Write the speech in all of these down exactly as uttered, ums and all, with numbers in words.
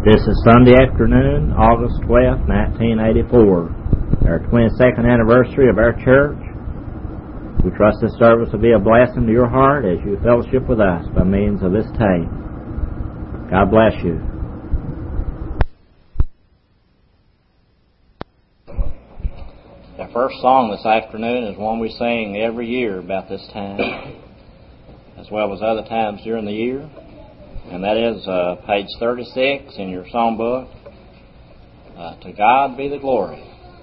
This is Sunday afternoon, August twelfth, nineteen eighty-four, our twenty-second anniversary of our church. We trust this service will be a blessing to your heart as you fellowship with us by means of this tape. God bless you. The first song this afternoon is one we sing every year about this time, as well as other times during the year. And that is uh, page thirty-six in your songbook. Uh, to God be the glory.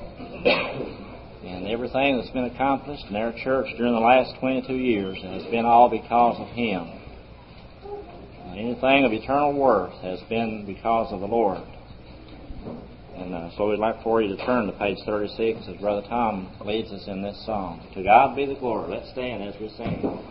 And everything that's been accomplished in our church during the last twenty-two years has been all because of Him. Uh, anything of eternal worth has been because of the Lord. And uh, so we'd like for you to turn to page thirty-six as Brother Tom leads us in this song. To God be the glory. Let's stand as we sing.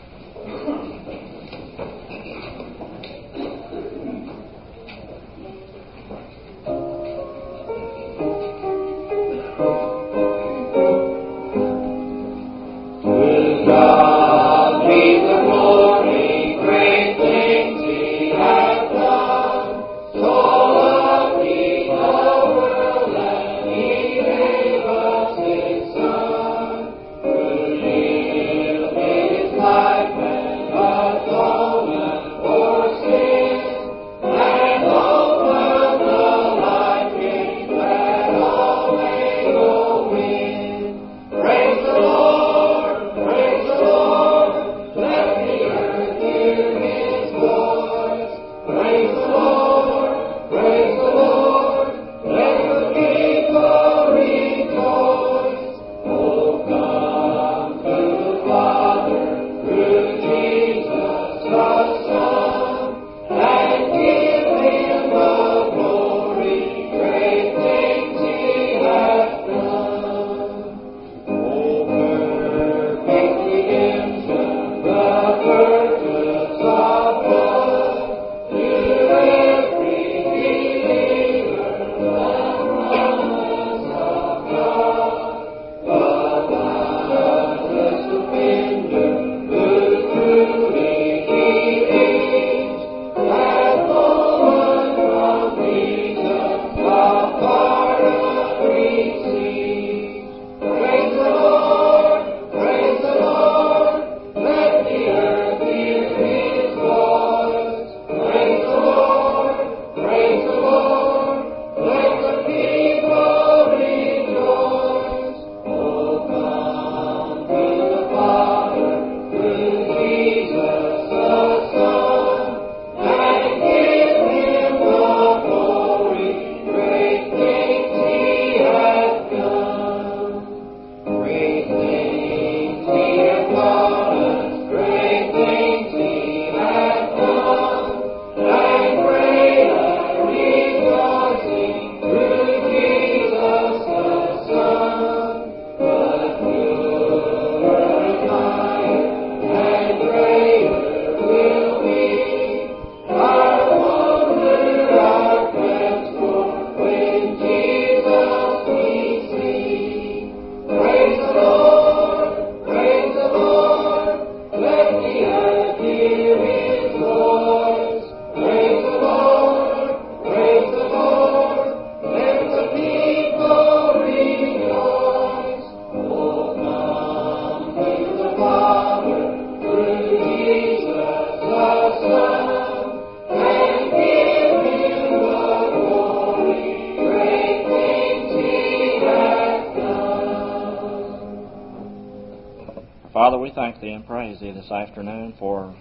Father, we thank Thee and praise Thee this afternoon for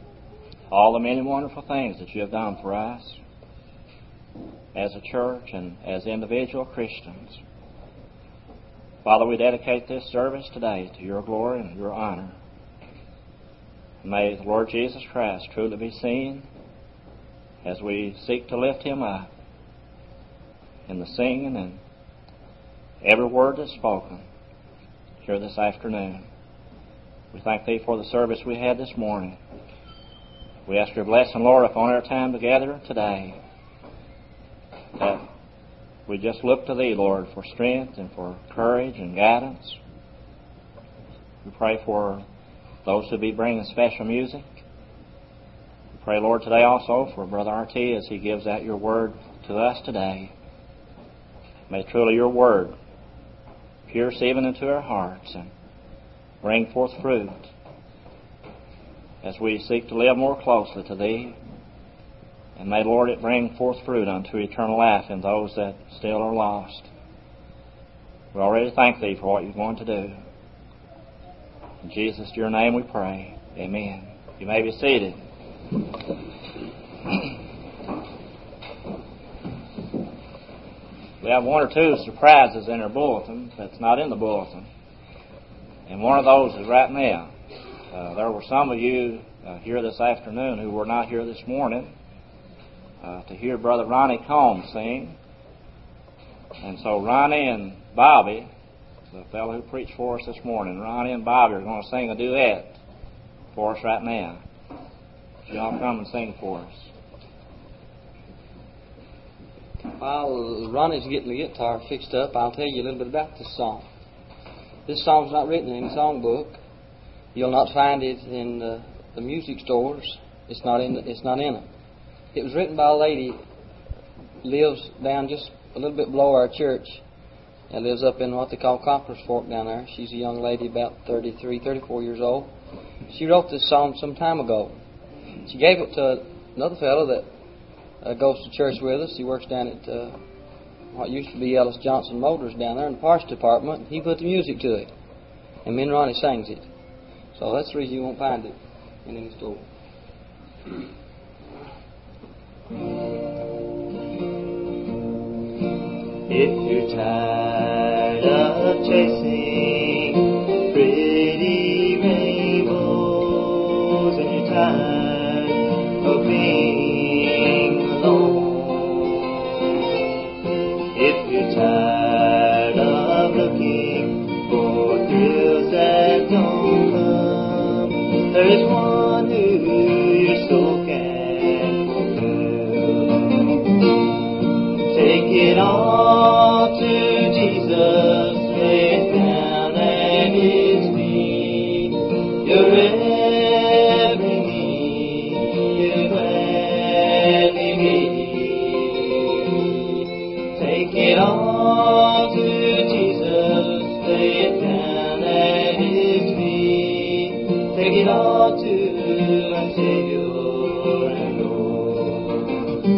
all the many wonderful things that You have done for us as a church and as individual Christians. Father, we dedicate this service today to Your glory and Your honor. May the Lord Jesus Christ truly be seen as we seek to lift Him up in the singing and every word that's spoken here this afternoon. We thank Thee for the service we had this morning. We ask Your blessing, Lord, upon our time together today. That we just look to Thee, Lord, for strength and for courage and guidance. We pray for those who be bringing special music. We Pray, Lord, today also for Brother R T as he gives out your word to us today. May truly your word pierce even into our hearts and bring forth fruit as we seek to live more closely to Thee. And may, Lord, it bring forth fruit unto eternal life in those that still are lost. We already thank Thee for what You're going to do. In Jesus, your name we pray. Amen. You may be seated. We have one or two surprises in our bulletin that's not in the bulletin. And one of those is right now. Uh, there were some of you uh, here this afternoon who were not here this morning uh, to hear Brother Ronnie Combs sing. And so Ronnie and Bobby, the fellow who preached for us this morning, Ronnie and Bobby are going to sing a duet for us right now. So y'all come and sing for us. While Ronnie's getting the guitar fixed up, I'll tell you a little bit about this song. This song's not written in any songbook. You'll not find it in the, the music stores. It's not in. The, it's not in them. It was written by a lady who lives down just a little bit below our church. And lives up in what they call Copper's Fork down there. She's a young lady about thirty-three, thirty-four years old. She wrote this song some time ago. She gave it to another fellow that uh, goes to church with us. He works down at uh, what used to be Ellis Johnson Motors down there in the parts department. He put the music to it. And me and Ronnie sings it. So that's the reason you won't find it in any store. If you're tired of chasing pretty rainbows and you're tired of being alone, if you're tired of looking for thrills that don't come, there is one who your soul can fulfill. Take it all to Jesus, lay it down at His feet. Your every need He'll gladly meet. Take it all to Jesus, lay it down at His feet. Take it all to our Savior and Lord.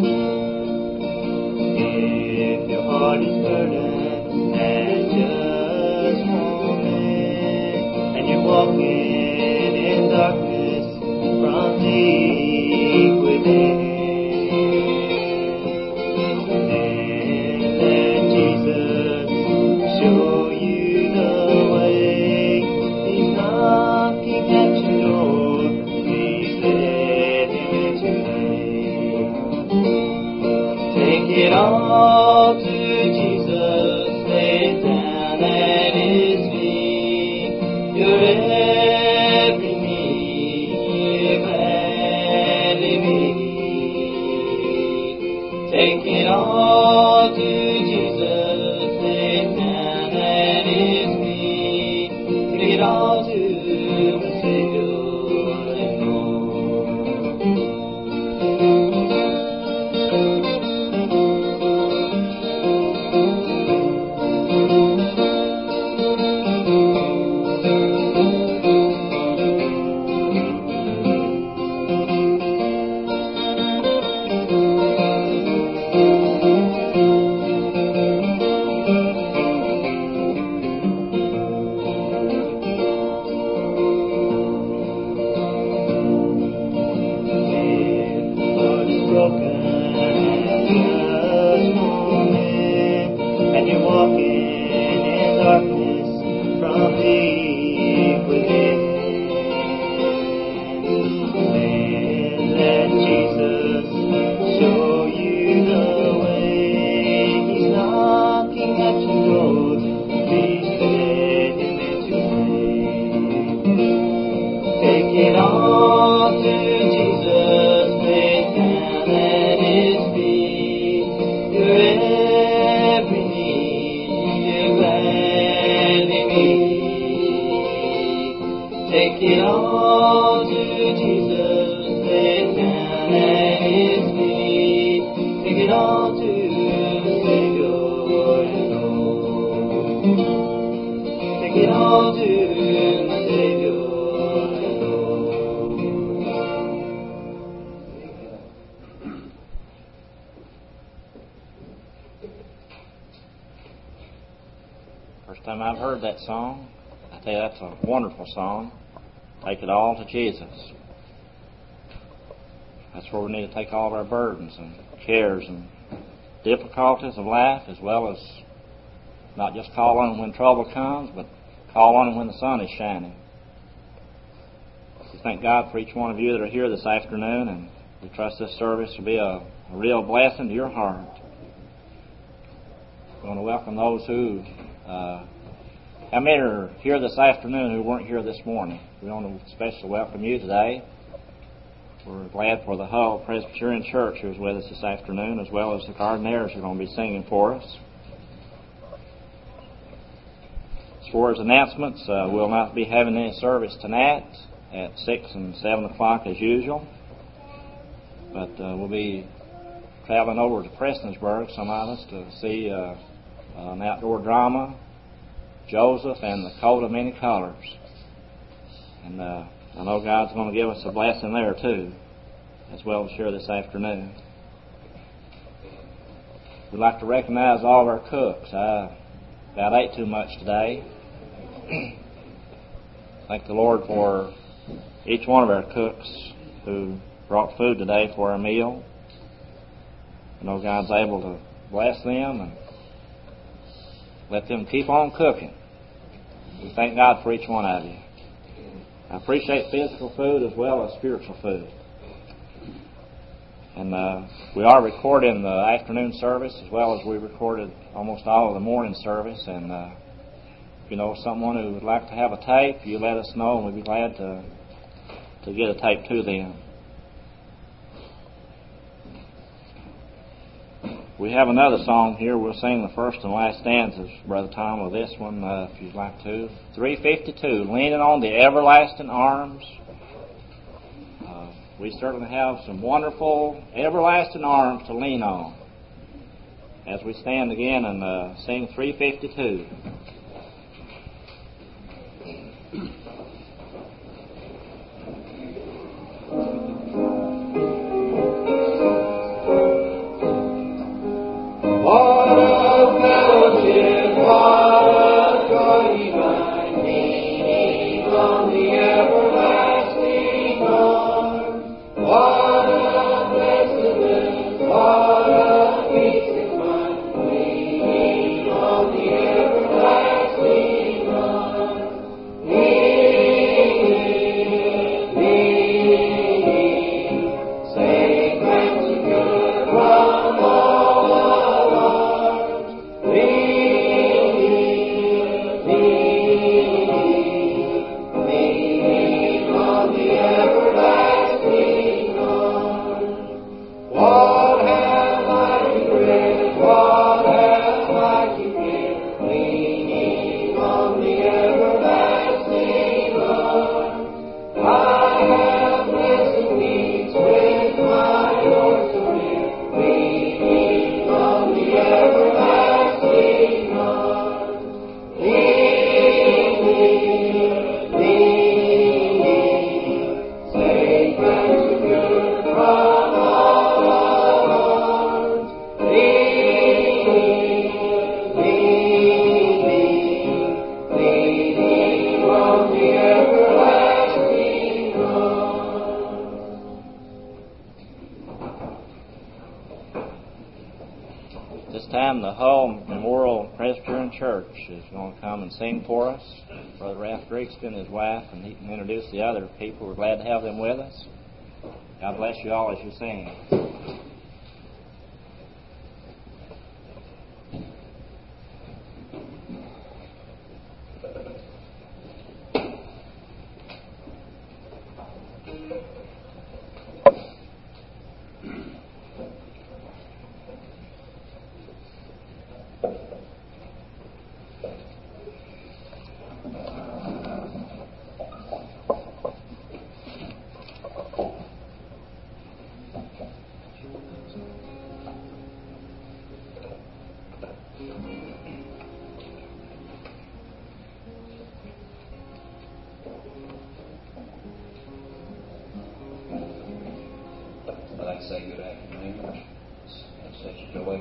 If your heart is burdened and just won't end, and you're walking in darkness from deep within, then let Jesus show you the way. He's knocking at your door. Please let Him in today. Take it all to Jesus, lay it down at His feet. Your every need He'll gladly meet. Take it all to Jesus, lay it down at His feet. Take it all to the Savior and Lord. it all to the Savior and go. Take it all to the Savior and go. First time I've heard that song, I tell you, that's a wonderful song. Take it all to Jesus. That's where we need to take all of our burdens and cares and difficulties of life, as well as not just call on Him when trouble comes, but call on Him when the sun is shining. We thank God for each one of you that are here this afternoon, and we trust this service will be a, a real blessing to your heart. We want to welcome those who, uh, how many are here this afternoon who weren't here this morning? We want to especially welcome you today. We're glad for the Hull Presbyterian Church who's with us this afternoon, as well as the Gardeners who are going to be singing for us. As far as announcements, uh, we'll not be having any service tonight at six and seven o'clock as usual. But uh, we'll be traveling over to Prestonsburg, some of us, to see uh, an outdoor drama, Joseph and the Coat of Many Colors. And uh, I know God's going to give us a blessing there too, as well as share this afternoon. We'd like to recognize all of our cooks. I about ate too much today. Thank the Lord for each one of our cooks who brought food today for our meal. I know God's able to bless them and let them keep on cooking. We thank God for each one of you. I appreciate physical food as well as spiritual food. And uh, we are recording the afternoon service as well as we recorded almost all of the morning service. And uh, if you know someone who would like to have a tape, you let us know and we'd be glad to, to get a tape to them. We have another song here. We'll sing the first and last stanzas, Brother Tom, of this one, uh, if you'd like to. three fifty-two, Leaning on the Everlasting Arms. Uh, we certainly have some wonderful everlasting arms to lean on as we stand again and uh, sing three fifty-two. The Hull Memorial Presbyterian Church is going to come and sing for us. Brother Ralph Grigsby and his wife, and he can introduce the other people. We're glad to have them with us. God bless you all as you sing.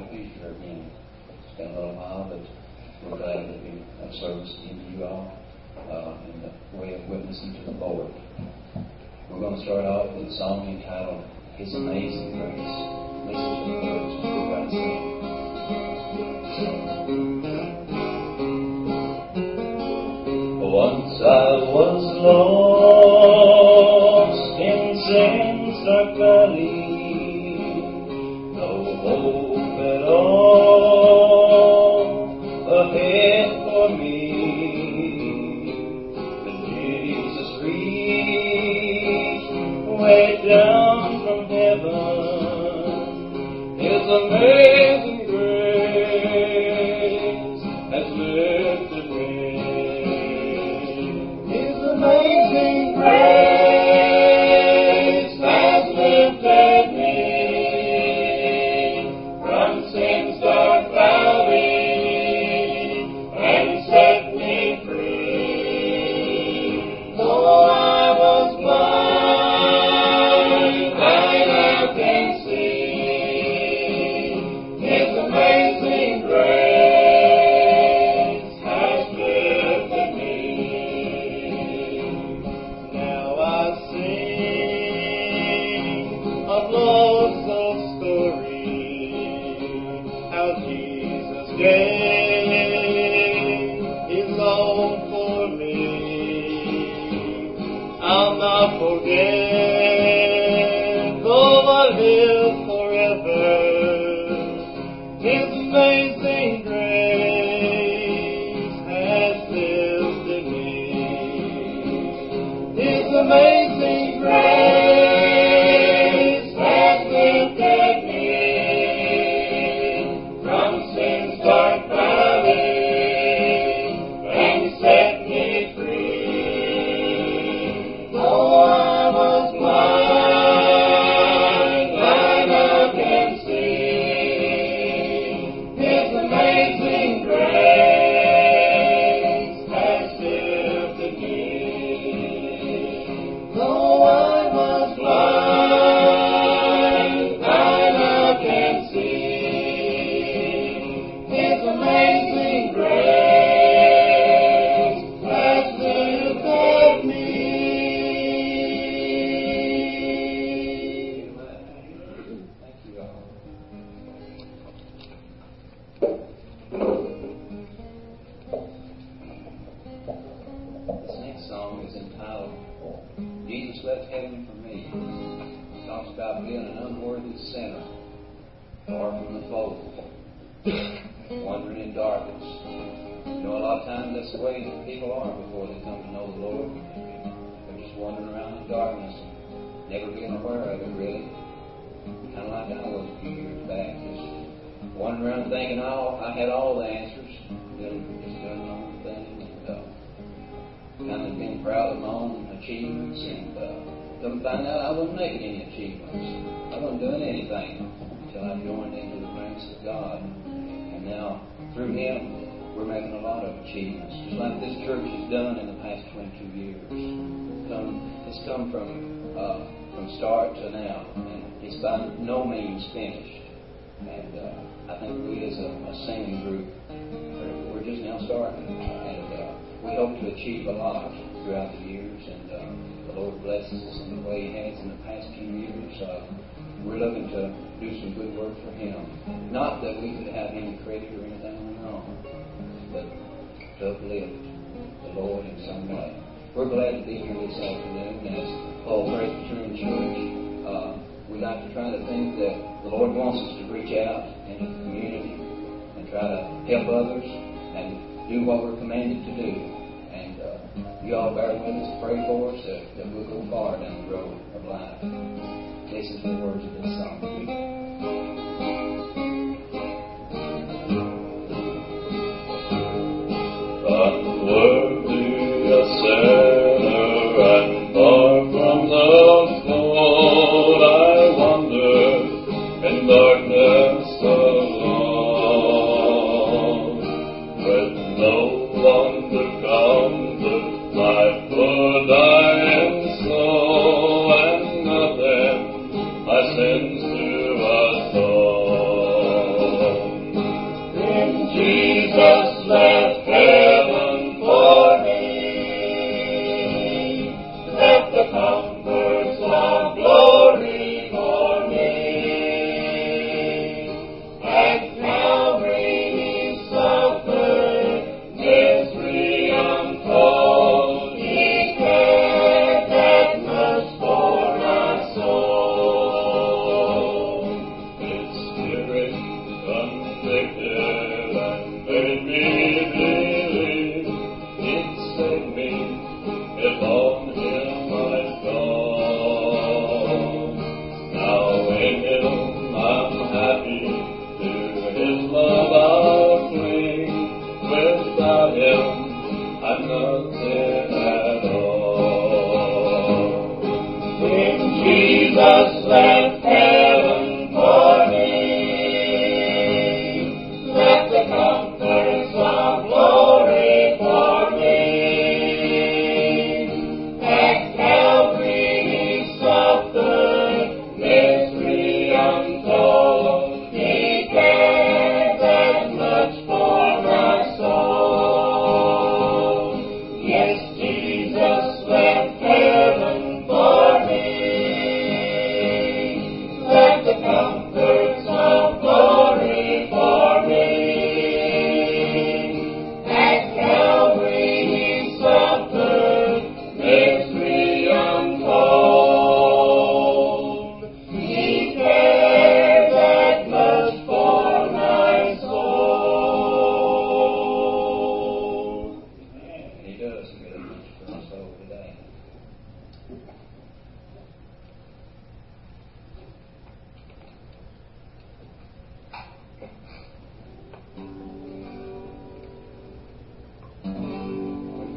to be here again. It's been a little while, but we're glad to be of service to you all uh, in the way of witnessing to the Lord. We're going to start off with a song entitled His Amazing Grace. Listen to the words and we're going to sing. Once I was lost in sin's dark valley, no hope at all ahead for me. But Jesus reached way down from heaven. His amazing grace has lifted me. Amazing grace has lifted me from sin's dark valley and set me free. Though I was blind, I now can see His amazing grace has lifted me. Love's old story, how Jesus gave His all for me. I'll not forget, though I live forever, His amazing grace has lifted me. His amazing grace sins to us.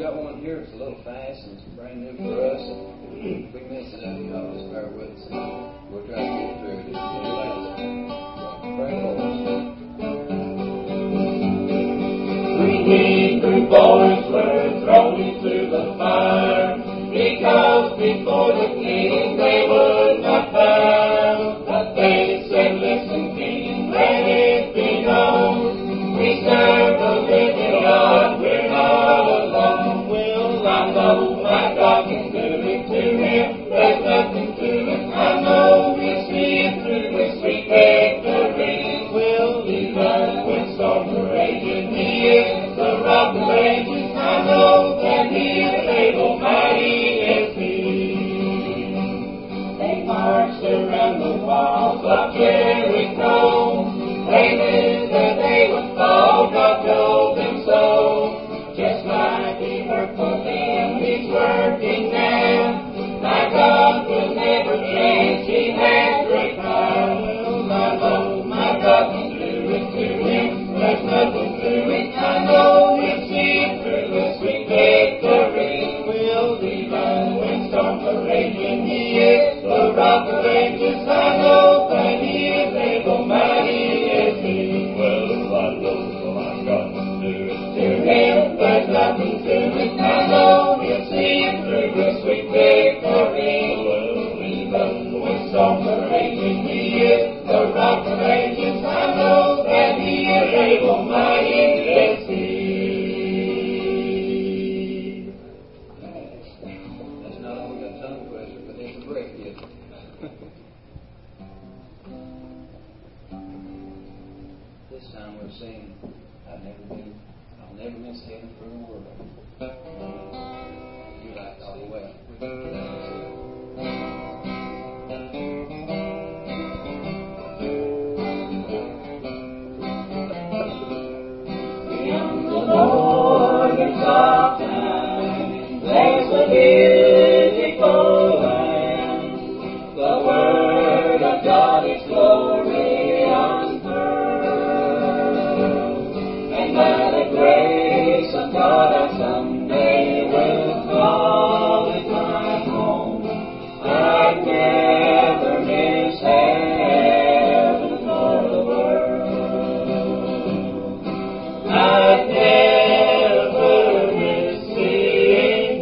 got one here. It's a little fast and it's brand new for us. If we miss it up, y'all just bear with us. We'll try to get through it. Just pray for us. Three Hebrew boys were thrown into the fire because before the king they would not bow. But they said, "Listen, King, let it be known, we serve the living God, we're not alone. Well, I know my God can do it to him, there's nothing to it. I know we'll see it through with sweet victory. We'll even when storms are raging, he is the rock of ages. I know that he is able, mighty is he." They marched around the walls of Jericho. They knew that they would fall, God told them so. Just like he worked for them, he's working now. My God will never change, he has great power. Well, I know my God can do it to him, there's nothing to it. I know we'll see it through with sweet victory. We'll even when storms are raging, he is the rock of ages. I know that he is able, mighty is he. Well, I know my God can do it to him, there's nothing to it. I know we'll see it through with sweet victory. Well, even when storms are raging, he is the rock of ages. I know that he is able, mighty is he. That's not only a tongue twister, but it's a break gift. This time we're singing, I've never been, I'll never miss heaven for the world. You like all the way. Beyond the borders of time, there's a beautiful land. The word of God is glory unfurled, and by the grace of God I someday will call it my home. I'd never miss heaven for the world. I'd never miss seeing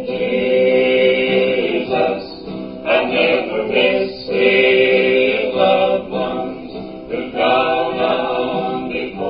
Jesus. I'd never miss seeing loved ones who've gone on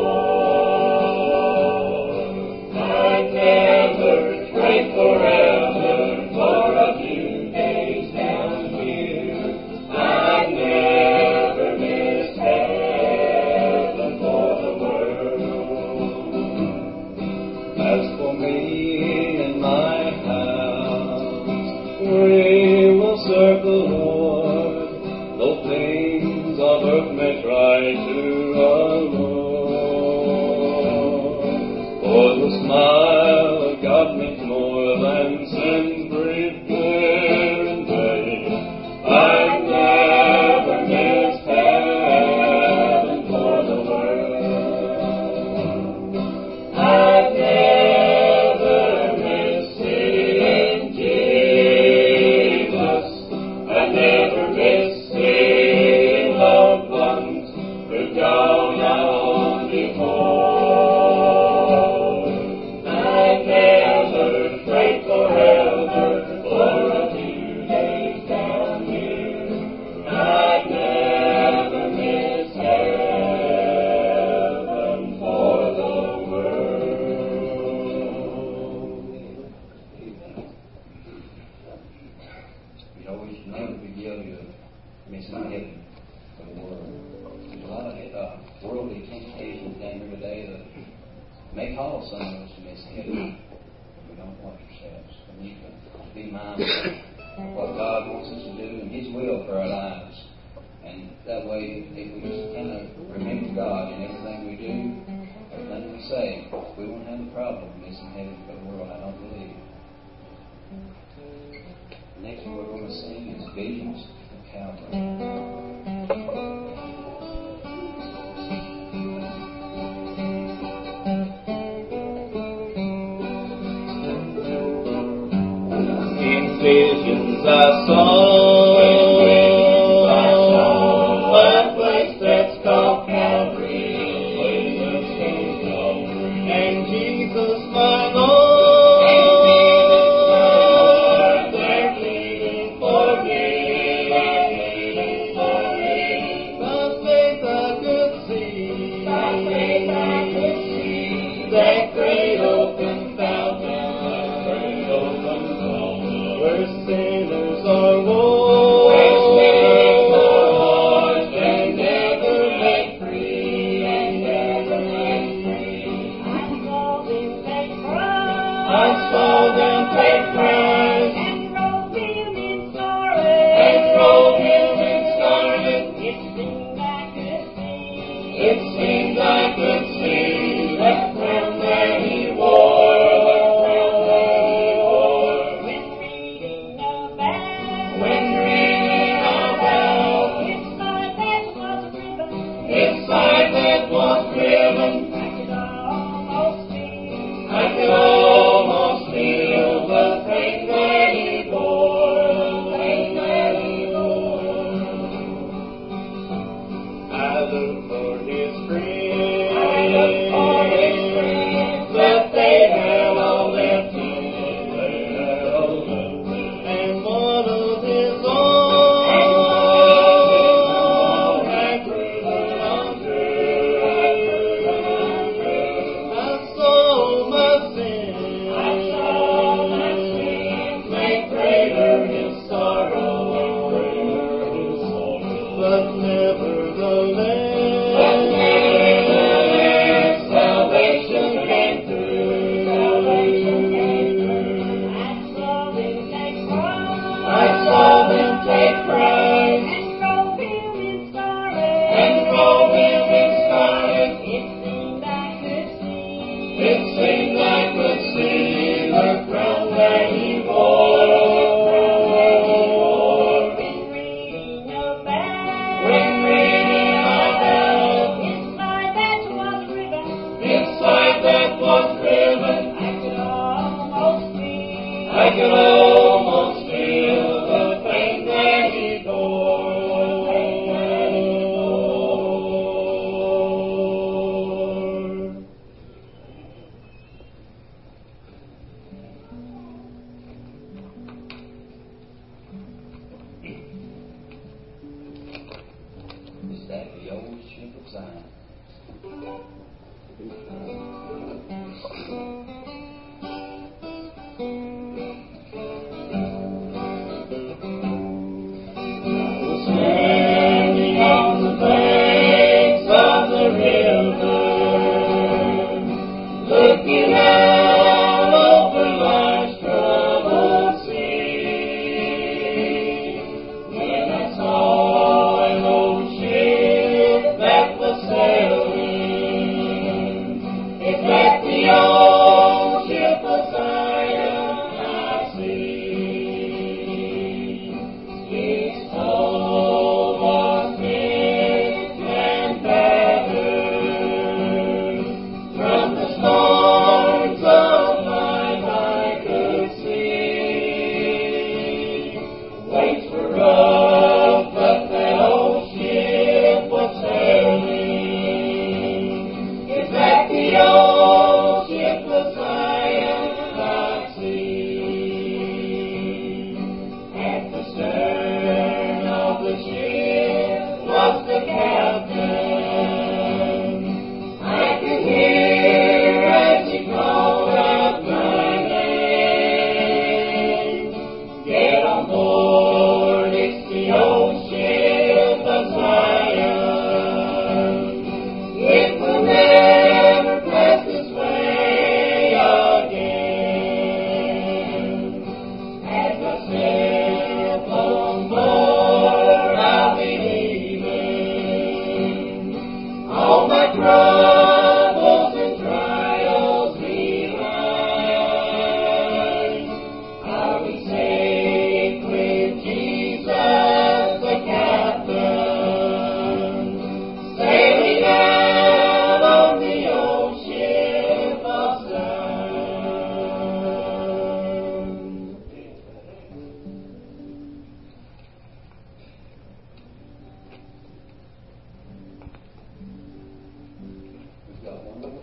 before. I'd never trade forever for a few days down here. I'd never miss heaven for the world. As for me and my house, we will serve the Lord, though things of earth may try to allure. For the smile of God means more than sin's brief clear and vain. I'd never miss heaven for the world. I'd never miss seeing Jesus. I'd never miss seeing loved ones who've gone on before. I'd never trade forever for a few days down here. I'd never miss heaven for the world. You know, we should never be guilty of missing heaven for the world. There's a lot of uh, worldly temptations down here today that may cause some of us to miss heaven. We don't watch ourselves. We need to be mindful of what God wants us to do and His will for our lives. And that way, if we just kind of remember God in everything we do, everything we say, we won't have a problem missing heaven for the world, I don't believe. Next we're going to sing is Visions of Calvary. dreams I saw, a place that's called Calvary, and Jesus my Lord, they're pleading for me. By faith I could see, that great open fountain, where sinners are washed and never made free. I saw them take Christ and robe him in scarlet, and robe him in scarlet. It seemed I could see that crown that he wore. When reading about his side that was driven, I could almost feel the pain that he bore. I look for his friends, but they have all left him, and one of his own had proven untrue. I saw my sin, make greater his sorrow, but nevertheless, salvation came through. I saw them take Christ and robe him in scarlet. It seemed I could see the crown that he wore. When reading about his side that was driven, I could almost feel the pain that he bore. Is that the old ship of Zion? Standing on the banks of the river, looking out over life's troubled sea, when I saw an old ship that was sailing, it met me on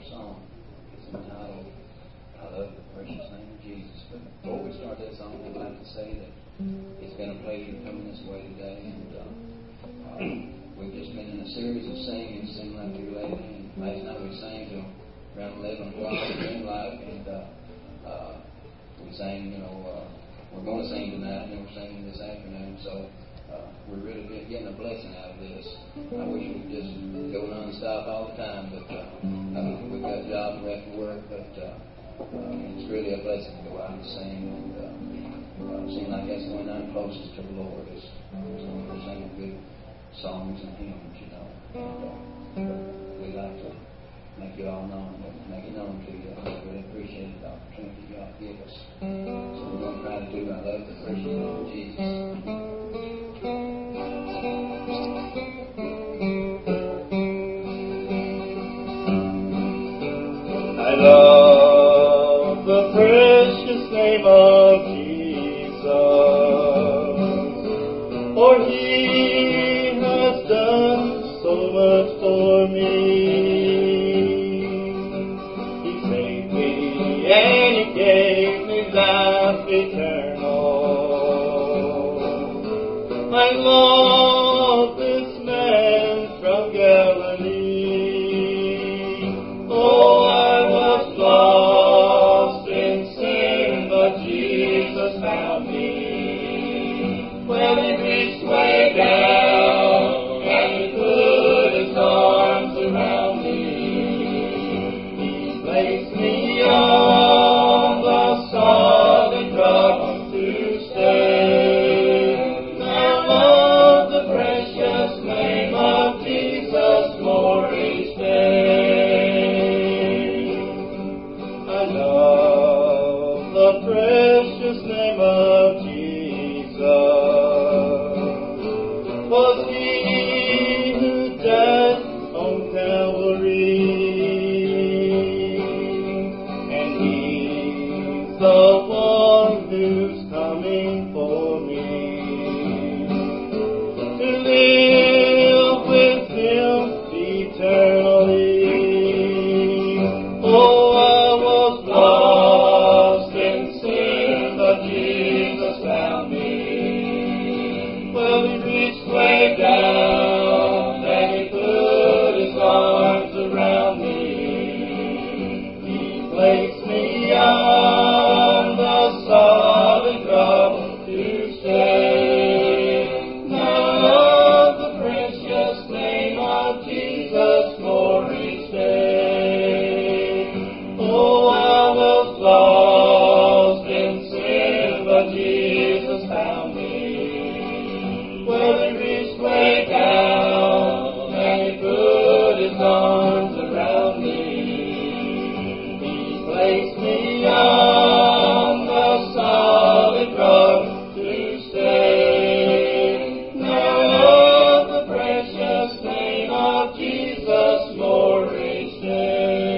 song. It's entitled, I Love the Precious Name of Jesus. But before we start that song, I'd like to say that it's been a pleasure coming this way today. And uh, uh, we've just been in a series of singing, seemed like we lately. And last night we sang till around eleven o'clock, it seemed like. And uh, uh, we sang, you know, uh, we're going to sing tonight, and then we're singing this afternoon. So uh, we're really getting a blessing out of this. I wish we could just go non-stop all the time, but uh, uh, we've got jobs we have to work. But uh, uh, it's really a blessing to go out and sing. And uh, uh, seems like that's going down closest to the Lord. Is so we're singing good songs and hymns, you know. And, uh, we like to make it all known, make it known to you. I really appreciate the opportunity God give us. So we're going to try to do I Love the Precious Name of Jesus. I love the precious name of Jesus, for He has done so much for me. He saved me and He gave me life eternal. I love this man from Galilee. Oh, I was lost in sin, but Jesus found me. Well, He reached way down and He put His arms around me. He placed me on the solid rock to stay. I love the precious name of Jesus more each day. I love the precious name of Jesus, 'twas He who died on Calvary, and He's the one who's coming for me to live with Him eternally. Oh, I was lost in sin, but Jesus found me. Well, He reached way down and He put His arms around me. He placed me on the solid rock to stay. I love the precious name of Jesus more each day. Oh, I was lost in sin, but Jesus found me. Well, He reached way down and He put His arms around me. He placed me on the solid rock to stay. I love the precious name of Jesus more each day.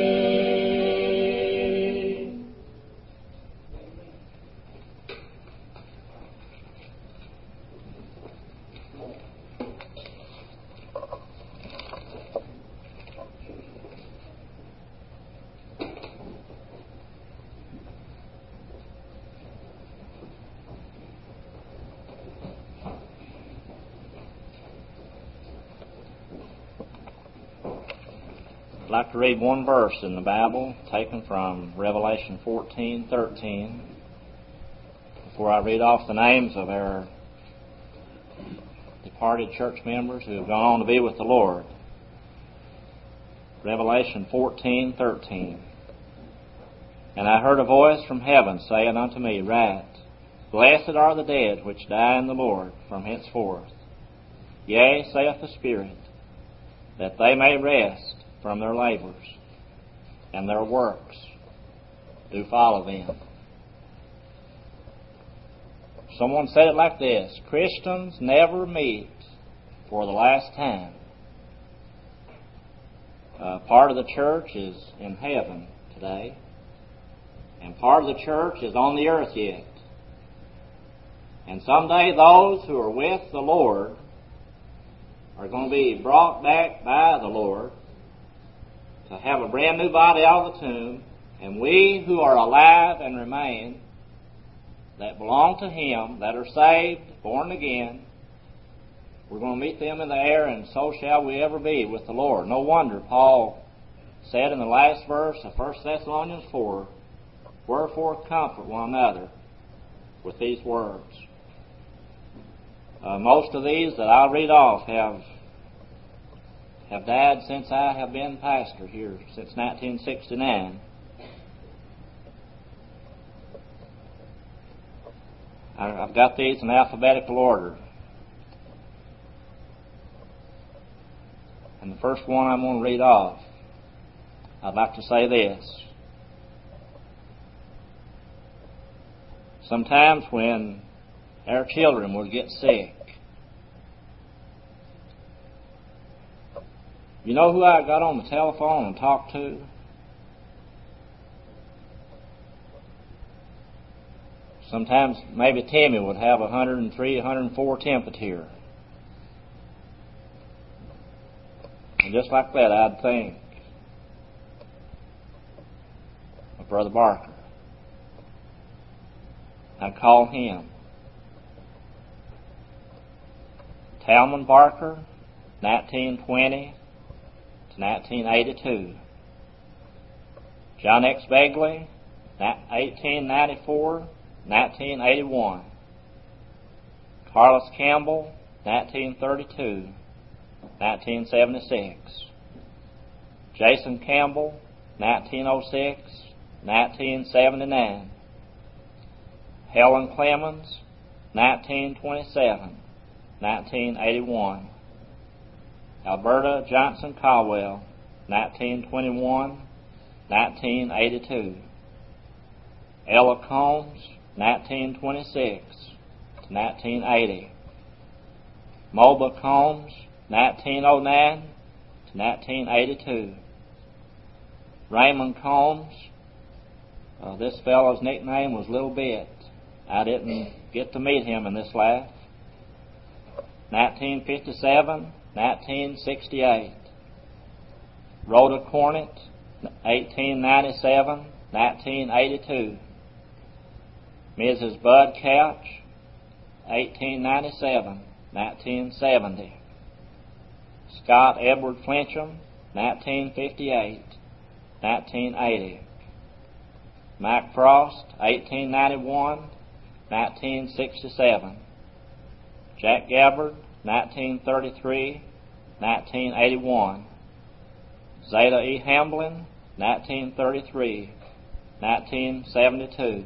I'd like to read one verse in the Bible taken from Revelation fourteen thirteen before I read off the names of our departed church members who have gone on to be with the Lord. Revelation fourteen thirteen. And I heard a voice from heaven saying unto me, Write, Blessed are the dead which die in the Lord from henceforth. Yea, saith the Spirit, that they may rest from their labors, and their works do follow them. Someone said it like this: Christians never meet for the last time. Uh, part of the church is in heaven today, and part of the church is on the earth yet. And someday those who are with the Lord are going to be brought back by the Lord to have a brand new body out of the tomb, and we who are alive and remain, that belong to Him, that are saved, born again, we're going to meet them in the air, and so shall we ever be with the Lord. No wonder Paul said in the last verse of First Thessalonians four, wherefore comfort one another with these words. Uh, most of these that I'll read off have have died since I have been pastor here, since nineteen sixty-nine. I, I've got these in alphabetical order. And the first one I'm going to read off, I'd like to say this. Sometimes when our children would get sick, you know who I got on the telephone and talked to? Sometimes maybe Timmy would have one hundred three, one hundred four temperature. And just like that, I'd think of Brother Barker. I'd call him. Talman Barker, nineteen twenty to nineteen eighty-two. John X. Begley, eighteen ninety-four, nineteen eighty-one. Carlos Campbell, nineteen thirty-two, nineteen seventy-six. Jason Campbell, nineteen oh six, nineteen seventy-nine. Helen Clemens, nineteen twenty-seven, nineteen eighty-one. Alberta Johnson Caldwell, nineteen twenty-one, nineteen eighty-two. Ella Combs, nineteen twenty-six to nineteen eighty. Moba Combs, nineteen oh nine to nineteen eighty-two. Raymond Combs, uh, this fellow's nickname was Little Bit. I didn't get to meet him in this life. nineteen fifty-seven, nineteen sixty-eight. Rhoda Cornett, eighteen ninety-seven, nineteen eighty-two. Missus Bud Couch, eighteen ninety-seven, nineteen seventy. Scott Edward Flincham, nineteen fifty-eight, nineteen eighty. Mike Frost, eighteen ninety-one, nineteen sixty-seven. Jack Gabbard, nineteen thirty-three, nineteen eighty-one. Zeta E. Hamblin, nineteen thirty-three, nineteen seventy-two.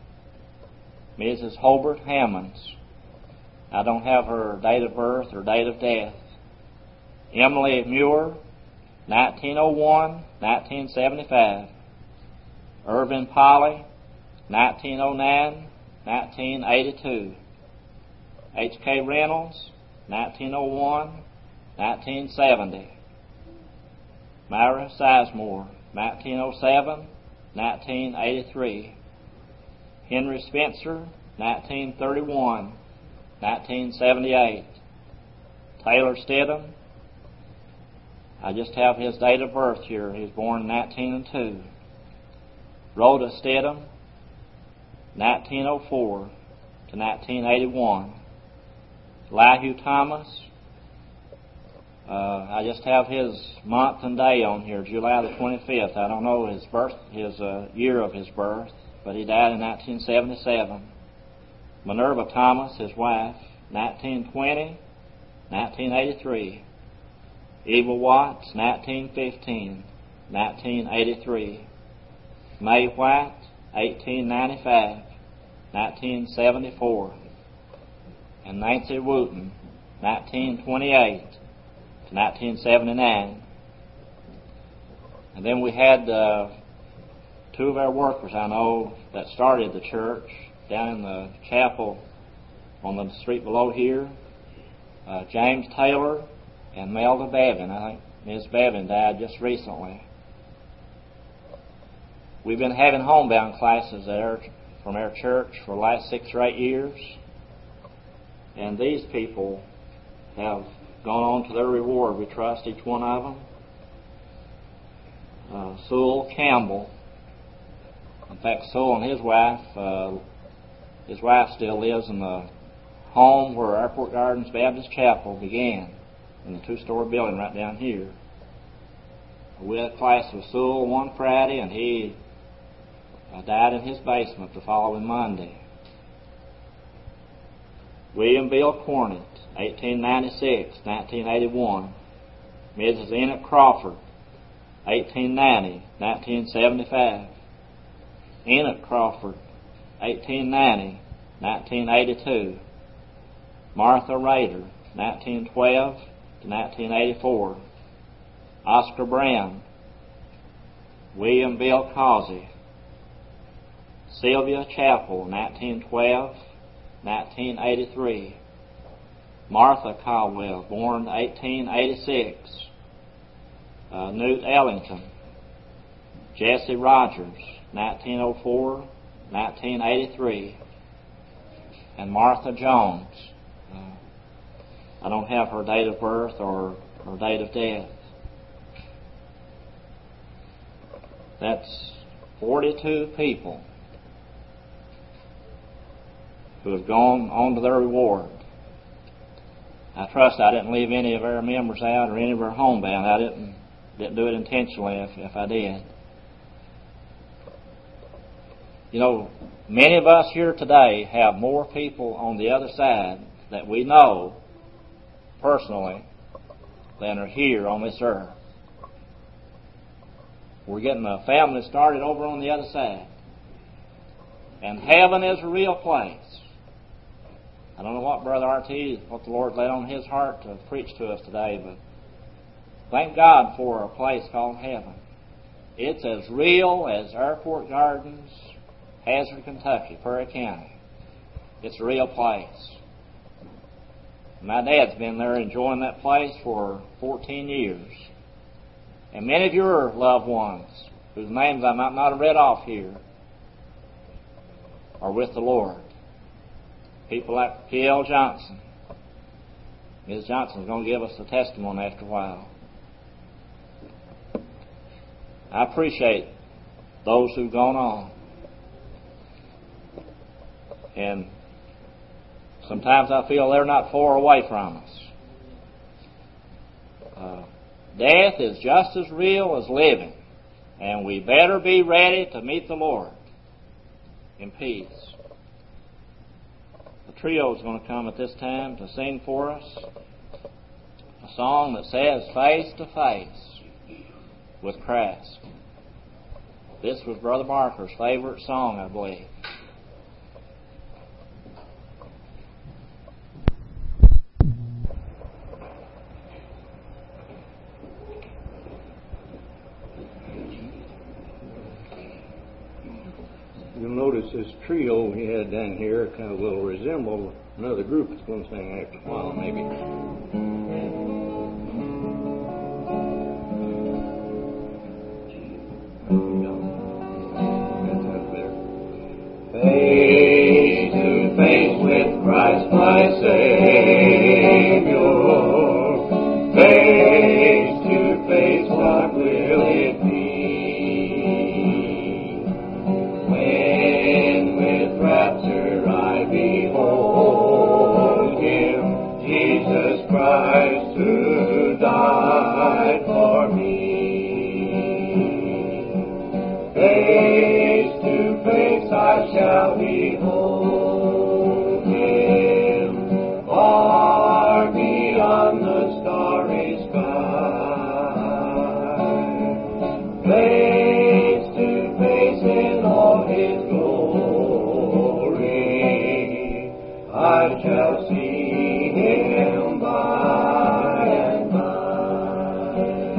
Missus Hobart Hammonds, I don't have her date of birth or date of death. Emily Muir, nineteen oh one, nineteen seventy-five. Irvin Polly, nineteen oh nine, nineteen eighty-two. H K Reynolds, nineteen oh one, nineteen seventy. Myra Sizemore, nineteen oh seven, nineteen eighty-three. Henry Spencer, nineteen thirty-one, nineteen seventy-eight. Taylor Stidham, I just have his date of birth here. He was born in nineteen oh two. Rhoda Stidham, nineteen oh four to nineteen eighty-one. Elihu Thomas, uh, I just have his month and day on here, July the twenty-fifth. I don't know his birth, his uh, year of his birth, but he died in nineteen seventy-seven. Minerva Thomas, his wife, nineteen twenty, nineteen eighty-three. Eva Watts, nineteen fifteen, nineteen eighty-three. Mae White, eighteen ninety-five, nineteen seventy-four. And Nancy Wooten, nineteen twenty-eight to nineteen seventy-nine. And then we had uh, two of our workers I know that started the church down in the chapel on the street below here. Uh, James Taylor and Melda Bevin. I think Miz Bevin died just recently. We've been having homebound classes at our, from our church for the last six or eight years. And these people have gone on to their reward. We trust each one of them. uh, Sewell Campbell. In fact, Sewell and his wife, uh, his wife still lives in the home where Airport Gardens Baptist Chapel began, in the two-story building right down here. We had class with Sewell one Friday, and he uh, died in his basement the following Monday. William Bill Cornett, eighteen ninety-six to nineteen eighty-one. Missus Enoch Crawford, eighteen ninety to nineteen seventy-five. Enoch Crawford, eighteen ninety to nineteen eighty-two. Martha Rader, nineteen twelve to nineteen eighty-four. Oscar Brown, William Bill Causey. Sylvia Chappell, nineteen twelve to nineteen eighty-three. Martha Caldwell, born eighteen eighty-six. Uh, Newt Ellington. Jesse Rogers, nineteen oh four to nineteen eighty-three. And Martha Jones. Uh, I don't have her date of birth or her date of death. That's forty-two people who have gone on to their reward. I trust I didn't leave any of our members out or any of our homebound. I didn't didn't do it intentionally if, if I did. You know, many of us here today have more people on the other side that we know personally than are here on this earth. We're getting a family started over on the other side. And heaven is a real place. I don't know what Brother R T, what the Lord laid on his heart to preach to us today, but thank God for a place called heaven. It's as real as Airport Gardens, Hazard, Kentucky, Perry County. It's a real place. My dad's been there enjoying that place for fourteen years. And many of your loved ones, whose names I might not have read off here, are with the Lord. People like P L Johnson. Miz Johnson's going to give us a testimony after a while. I appreciate those who've gone on. And sometimes I feel they're not far away from us. Uh, death is just as real as living, and we better be ready to meet the Lord in peace. The trio is going to come at this time to sing for us a song that says, "Face to Face with Christ." This was Brother Barker's favorite song, I believe. You'll notice this trio we had down here kind of will resemble another group that's going to sing after a while, maybe. Face to face with Christ my Savior. Face to face, what will it be? When with rapture I behold Him, Jesus Christ who died for me. Face to face I shall behold Him, far beyond the starry sky. Face to face in all His glory, I shall see Him by and by.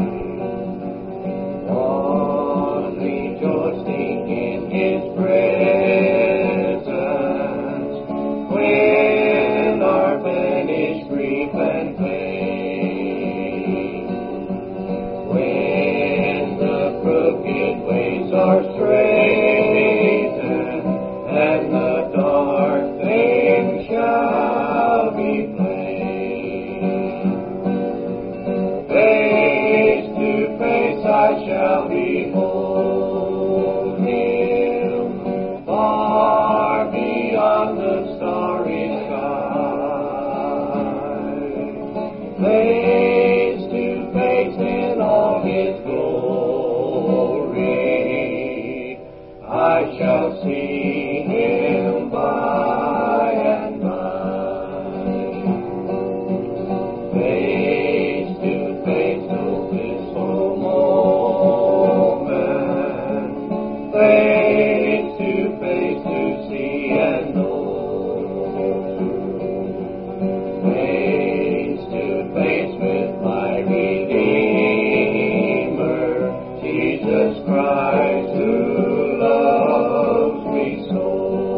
On rejoicing in His presence, when our banished grief and pain, when the crooked shall behold Him far beyond the starry sky, face to face in all His glory. I shall see Him by and by, face to face, no blissful moment, face to face to see and know, face to face with my Redeemer, Jesus Christ, who loves me so.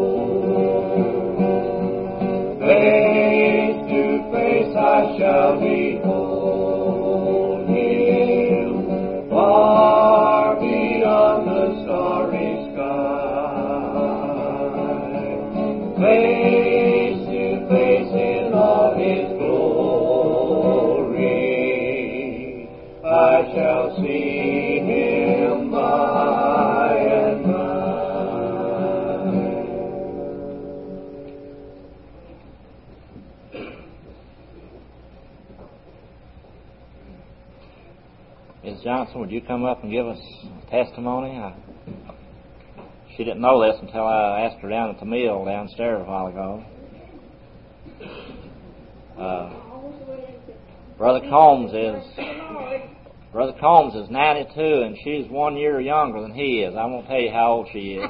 Face to face I shall behold Him far beyond the starry sky, face to face in all His glory. I shall see Him by and by. Miz Johnson, would you come up and give us testimony? I, she didn't know this until I asked her down at the mill downstairs a while ago. Uh, Brother Combs is Brother Combs is ninety-two, and she's one year younger than he is. I won't tell you how old she is.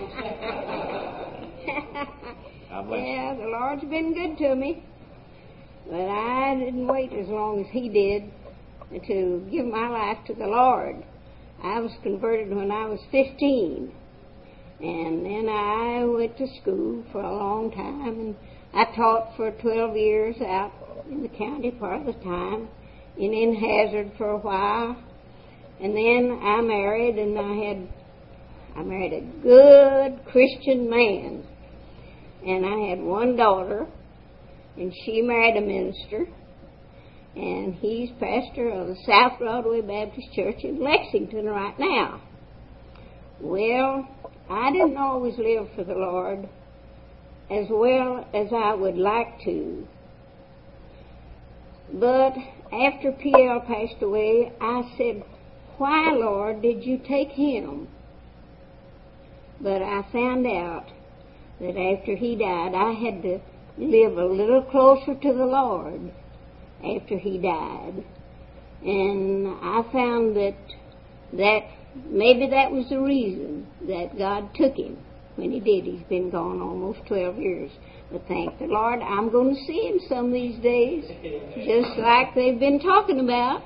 God bless you. Yeah, the Lord's been good to me, but I didn't wait as long as He did to give my life to the Lord. I was converted when I was fifteen, and then I went to school for a long time, and I taught for twelve years out in the county part of the time, and in Hazard for a while, and then I married, and I had I married a good Christian man, and I had one daughter, and she married a minister, and he's pastor of the South Broadway Baptist Church in Lexington right now. Well, I didn't always live for the Lord as well as I would like to. But after P L passed away, I said, "Why, Lord, did you take him?" But I found out that after he died, I had to live a little closer to the Lord after he died. And I found that that maybe that was the reason that God took him when He did. He's been gone almost twelve years. But thank the Lord, I'm going to see him some of these days, just like they've been talking about.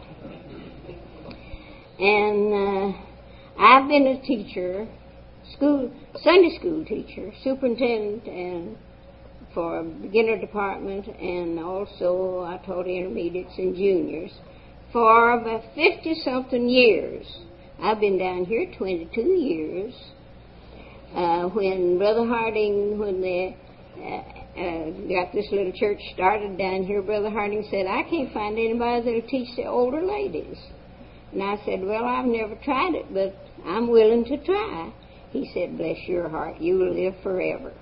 And uh, I've been a teacher, school Sunday school teacher, superintendent, and for a beginner department, and also I taught intermediates and juniors for about fifty-something years. I've been down here twenty-two years. Uh, when Brother Harding, when they uh, uh, got this little church started down here, Brother Harding said, "I can't find anybody that'll teach the older ladies." And I said, "Well, I've never tried it, but I'm willing to try." He said, "Bless your heart, you will live forever."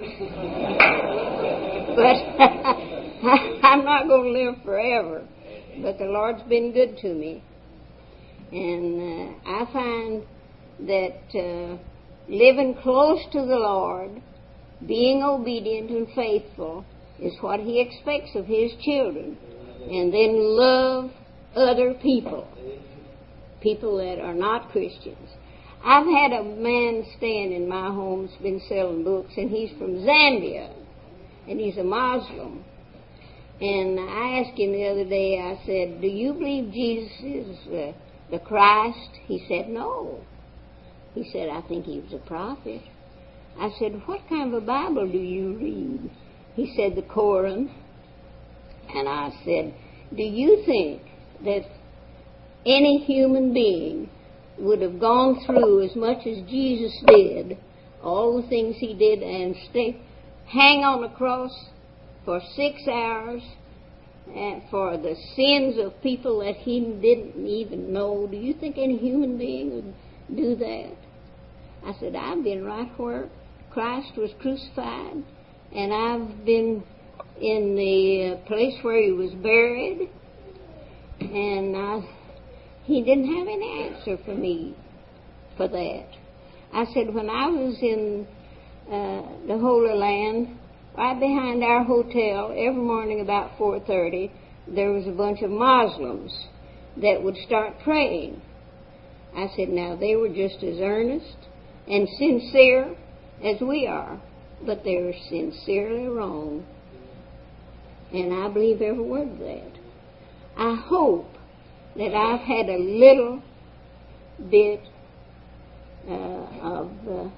But I'm not going to live forever. But the Lord's been good to me. And uh, I find that uh, living close to the Lord, being obedient and faithful, is what He expects of His children. And then love other people, people that are not Christians. I've had a man stand in my home that's been selling books, and he's from Zambia, and he's a Muslim. And I asked him the other day, I said, "Do you believe Jesus is uh, the Christ?" He said, "No." He said, "I think he was a prophet." I said, "What kind of a Bible do you read?" He said, "The Koran." And I said, "Do you think that any human being would have gone through as much as Jesus did, all the things He did, and stay, hang on the cross for six hours and for the sins of people that He didn't even know? Do you think any human being would do that? I said, I've been right where Christ was crucified, and I've been in the place where he was buried, and I, he didn't have any answer for me for that. I said, when I was in uh, the Holy Land, right behind our hotel, every morning about four thirty, there was a bunch of Muslims that would start praying. I said, now, they were just as earnest and sincere as we are, but they were sincerely wrong. And I believe every word of that. I hope that I've had a little bit uh, of uh,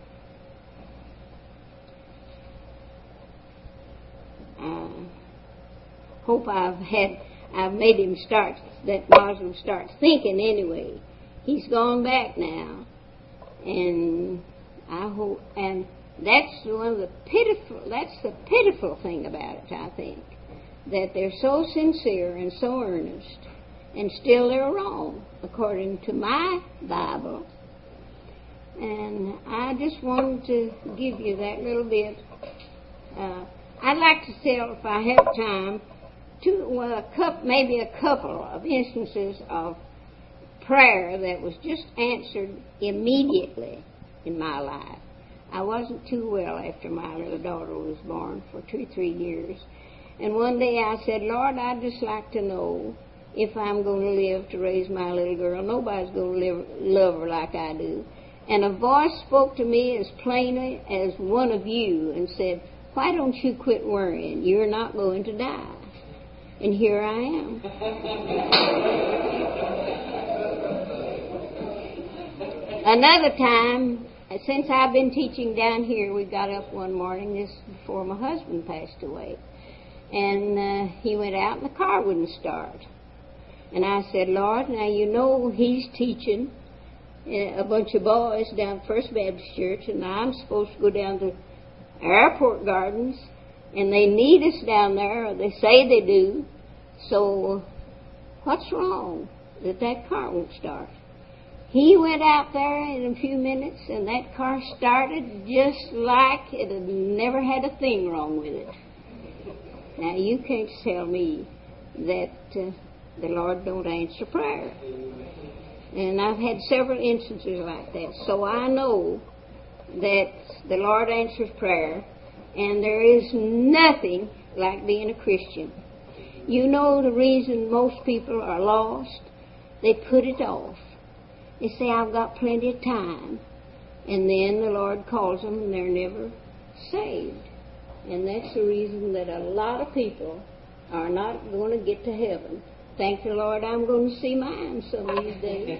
I hope I've had I've made him start that Muslim start thinking anyway. He's gone back now, and I hope and that's one of the pitiful that's the pitiful thing about it, I think, that they're so sincere and so earnest, and still they're wrong according to my Bible. And I just wanted to give you that little bit. Uh, I'd like to tell, if I have time, two, well, a couple, maybe a couple of instances of prayer that was just answered immediately in my life. I wasn't too well after my little daughter was born for two, three years. And one day I said, Lord, I'd just like to know if I'm going to live to raise my little girl. Nobody's going to live, love her like I do. And a voice spoke to me as plainly as one of you and said, why don't you quit worrying? You're not going to die. And here I am. Another time, since I've been teaching down here, we got up one morning this before my husband passed away. And uh, he went out and the car wouldn't start. And I said, Lord, now you know he's teaching a bunch of boys down at First Baptist Church, and I'm supposed to go down to Airport Gardens, and they need us down there, or they say they do. So what's wrong that that car won't start? He went out there in a few minutes, and that car started just like it had never had a thing wrong with it. Now, you can't tell me that uh, the Lord don't answer prayer. And I've had several instances like that. So I know that the Lord answers prayer, and there is nothing like being a Christian. You know the reason most people are lost? They put it off. They say, I've got plenty of time. And then the Lord calls them, and they're never saved. And that's the reason that a lot of people are not going to get to heaven. Thank the Lord, I'm going to see mine some of these days.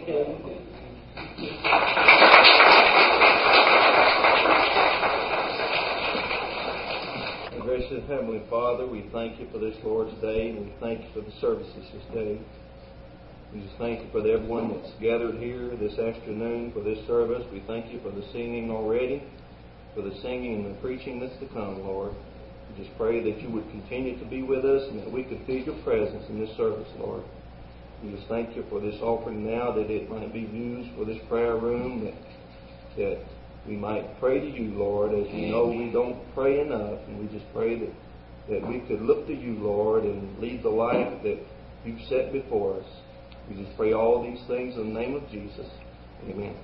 Gracious Heavenly Father, we thank you for this Lord's Day, and we thank you for the services this day. We just thank you for everyone that's gathered here this afternoon for this service. We thank you for the singing already, for the singing and the preaching that's to come, Lord. We just pray that you would continue to be with us and that we could feel your presence in this service, Lord. We just thank you for this offering now, that it might be used for this prayer room, that, that we might pray to you, Lord, as we know we don't pray enough. And we just pray that, that we could look to you, Lord, and lead the life that you've set before us. We just pray all these things in the name of Jesus. Amen.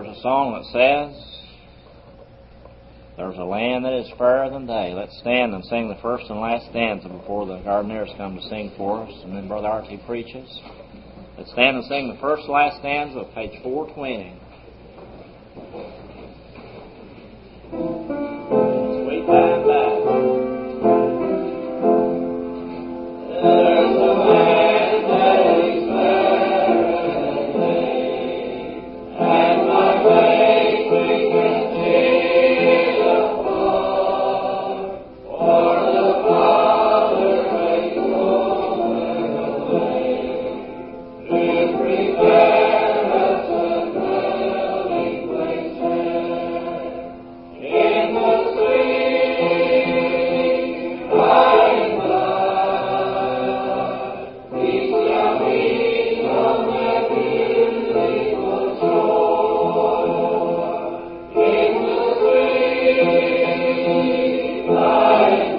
there's a song that says, there's a land that is fairer than day. Let's stand and sing the first and last stanza before the gardeners come to sing for us, and then Brother Artie preaches. Let's stand and sing the first and last stanza of page four twenty. Sweet by and by. There's a land that is fairer than day, and my way quickens still afar, for the Father makes over the way to prepare us a dwelling place there. In the sweet by and by, we shall meet on that beautiful shore. In the sweet by and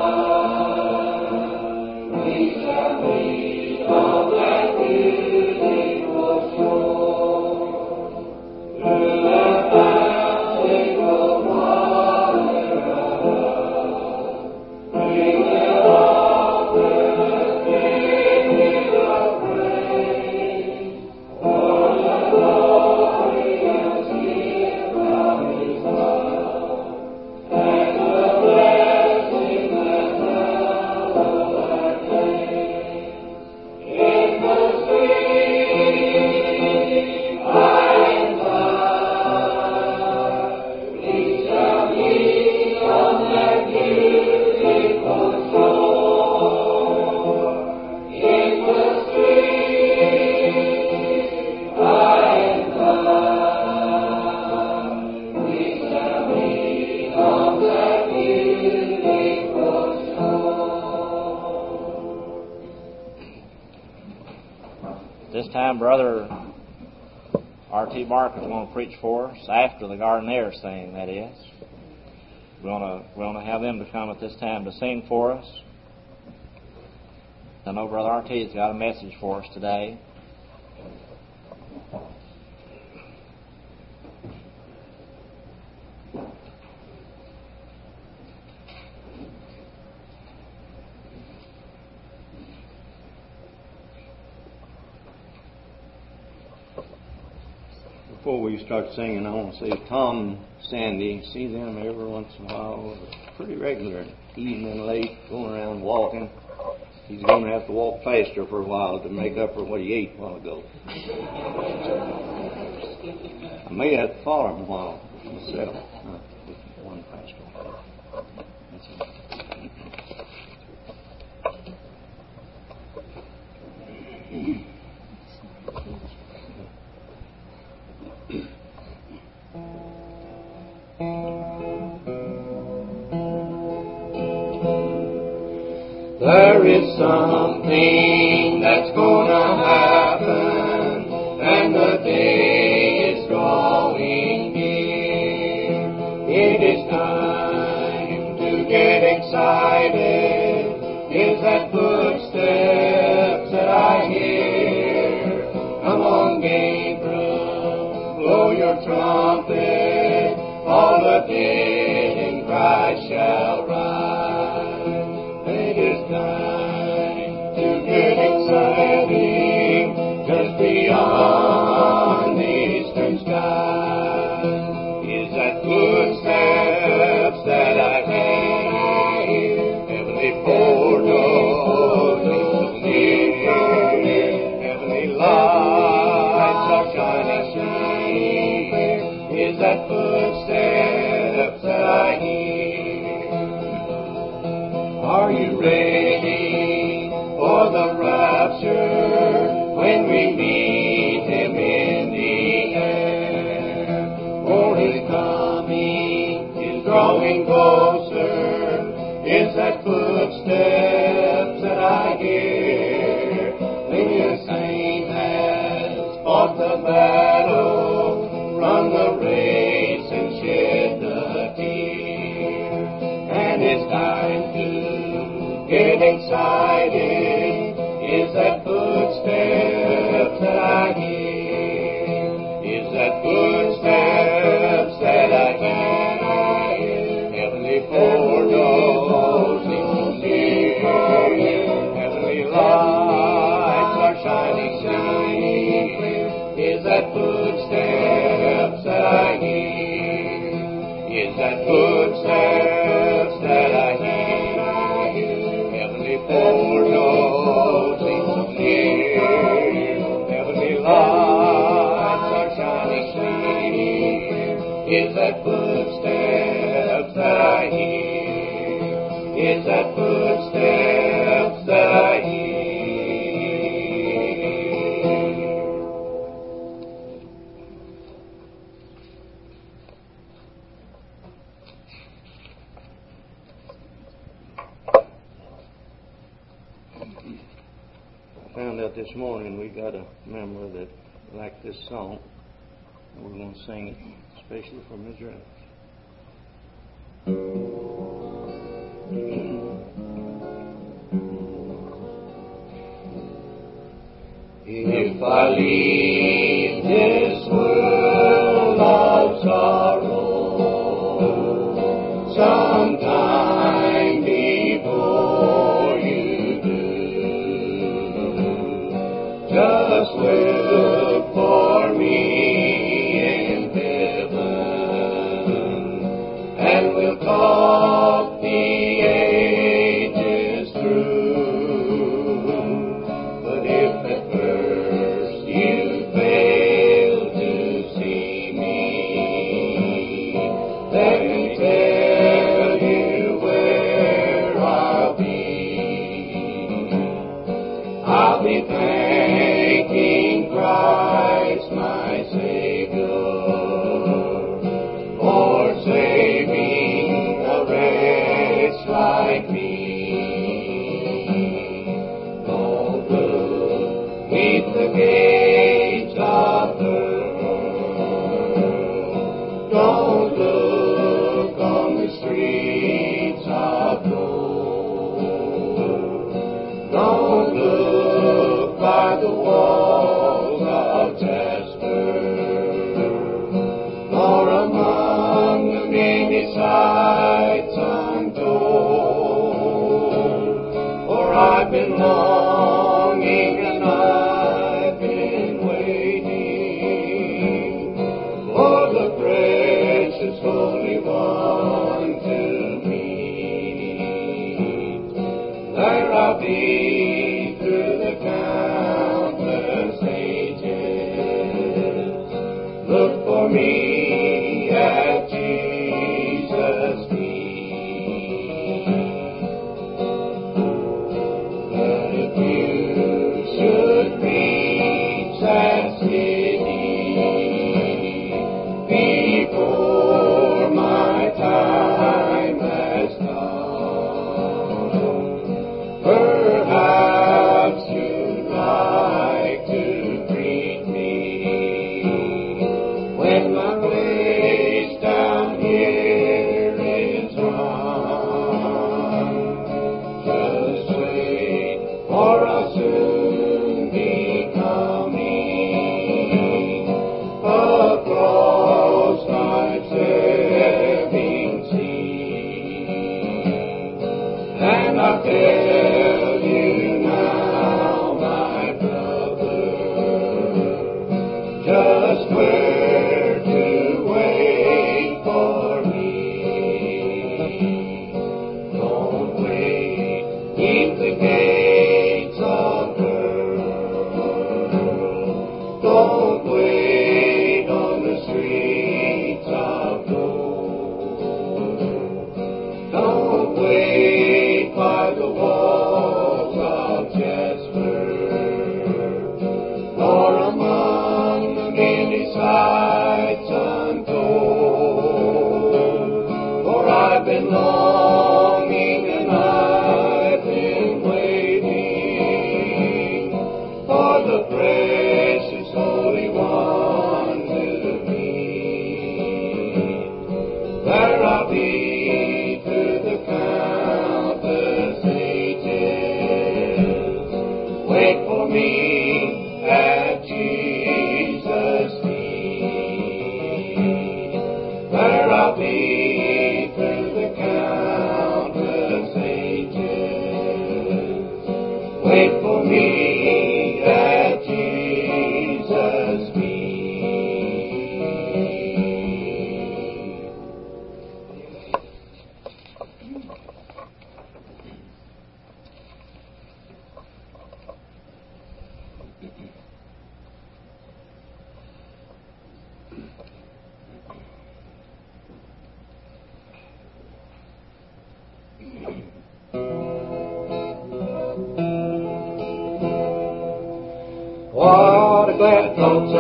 by, we shall meet on that beautiful shore. Through the fountain of water above, we will offer the tribute of praise for the glorious gift of His love and the blessing that hallow our days. In the sweet by and by, we shall meet on that beautiful shore. In the sweet by and by, we shall meet on that beautiful shore. This time, Brother R T Barker is going to preach for us after the Gardeners sing, that is. We want to we want to have them to come at this time to sing for us. I know Brother R T has got a message for us today. Before we start singing, I want to say Tom and Sandy, see them every once in a while, pretty regular, evening late, going around walking. He's going to have to walk faster for a while to make up for what he ate a while ago. I may have to follow him a while myself. Uh, with one faster. That's it. There is something that's gonna happen, and the day is drawing near. It is time to get excited. Is that footsteps that I hear? Come on, Gabriel, blow your trumpet. All the dead in Christ shall rise. It is time to get exciting, just beyond the eastern sky. Is that footsteps that I hear? Heavenly portals so near, heavenly lights are shining, shining. Is that footsteps that I hear? Are you ready for the rapture when we meet Him in the air? For His coming is drawing closer. Is that footsteps that I hear? Many a saint has fought the battle, run the race and shed the tear. And it's time to get excited. Is that footsteps that I hear? Is that footsteps Is that footsteps that I hear? Is that footsteps that I hear? Heavenly foreknows things near. Heavenly lights are shining clear. Is that footsteps that I hear? Is that footsteps that I hear? Found out this morning we got a member that liked this song, and we're going to sing it especially for Miz Rose. If I leave this world of sorrow sometime before you do, just look for me in heaven, and we'll talk the ages through. But if at first you fail to see me, let me tell you where I'll be. I'll be thanking Christ my Savior for saving a wretch like me. Don't look beneath the gates of earth. Don't look on the streets of gold. Don't look by the walls of jasper, nor among the many sights untold. For I've been longing and I've been waiting for the precious Holy One to meet. There I'll be through the countless ages. Look for me at Jesus' feet. But if you should reach that city before my time has come, perhaps you'd like to greet me when my place down here is run. Just wait, for I'll soon be coming across life's ebbing sea. And I tell you now, my brother, just where to wait for me. Don't wait, keep the gates of earth. Don't wait on the streets of gold. Don't wait by the walls of jasper, nor among the many sights untold. For I've been longing and I've been waiting for the precious Holy One to meet. There I'll be through the countless ages. Wait for me at Jesus' feet.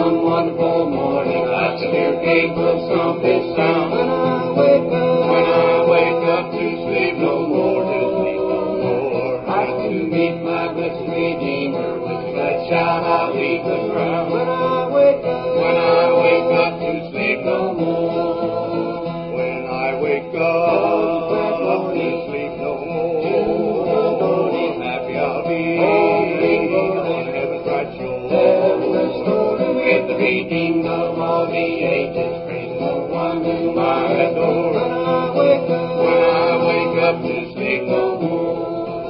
some wonderful morning, I shall hear Gabriel's trumpet sound. When I wake up, when I wake up to sleep no more, to sleep no more. I to meet my blessed Redeemer with a glad shout I'll leave the ground. When I wake up, when I wake up to sleep no more. When I wake up to sleep no more, happy I'll be on heaven's bright shore. With the redeemed of all the ages, praise the one whom I adore. When I wake up, when I wake up to sleep no more,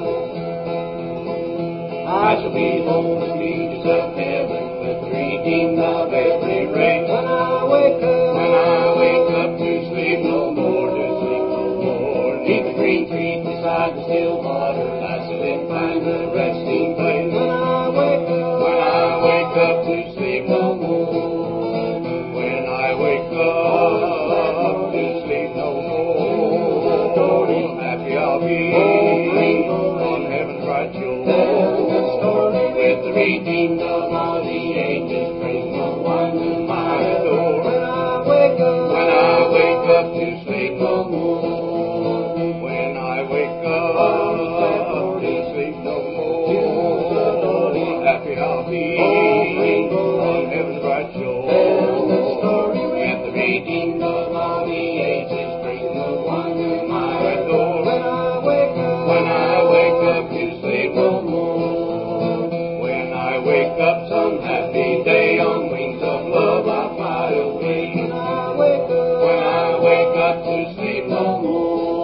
I shall behold the beauties of heaven with the redeemed of every race. When I wake up, when I wake up to sleep no more, to sleep no more. Neath the green trees beside the still water, I shall then find the resting place. When I wake up, when I wake up to sleep no more. When I wake up to sleep no more, happy I'll be on heaven's bright shore. With the redeemed of all the ages, praise the one whom I adore. When I wake up, when I wake up to sleep no more. When I wake up to sleep no more, happy I'll be on heaven's bright shore. With the redeemed of all the ages, praise the one whom I adore. When I wake up, when I wake up to sleep no more. When I wake up some happy day on wings of love I'll fly away. When I wake up, when I wake up to sleep no more.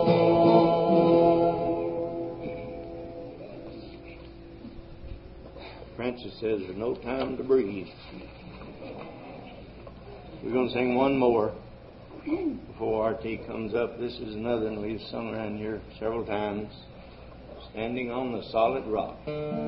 Francis says there's no time to breathe. We're going to sing one more before R T comes up. This is another one we've sung around here several times. Standing on the Solid Rock.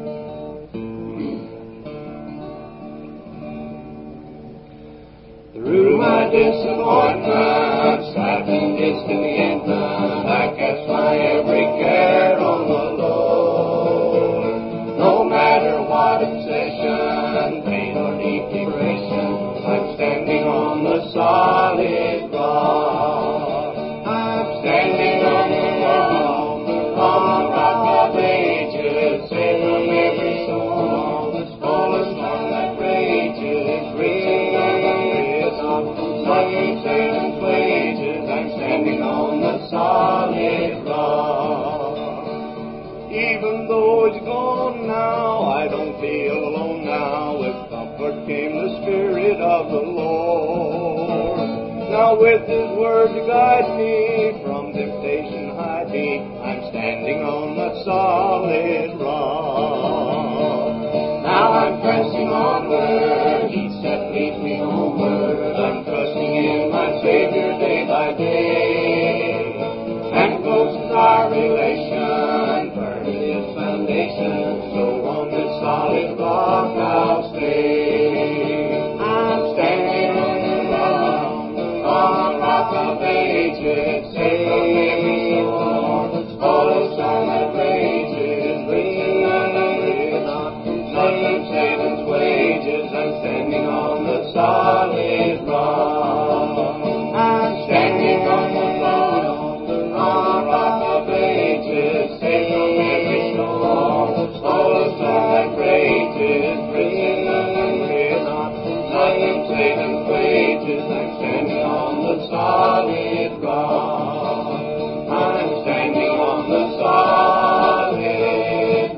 Through my disappointments, I've been distant the infant, I cast my every care on the Lord. No matter what obsession, pain or deep depression, I'm standing on the solid rock. I'm standing on the rock, on the rock of ages, safe from every storm, the smallest storm that rages, reaching on the nothing Satan's wages, I'm standing on the solid rock. Even though he's gone now, I don't feel alone now. With comfort came the Spirit of the Lord. Now with His word to guide me, from temptation hide me, I'm standing on the solid rock. Now I'm pressing onward, each step leads me homeward. I'm trusting in my Savior day by day. And close is our relation, firm is His foundation. So on this solid rock I'll stay. I'm standing on the rock, on the rock of ages, safe from every storm, all the storm that rages, reaching on the nothing Satan's wages, I'm standing on the solid rock. I'm standing on the rock, on the rock of ages, safe from every storm, all the storm that rages, reaching on the nothing Satan's wages, I'm standing on the solid rock. I'm standing on the solid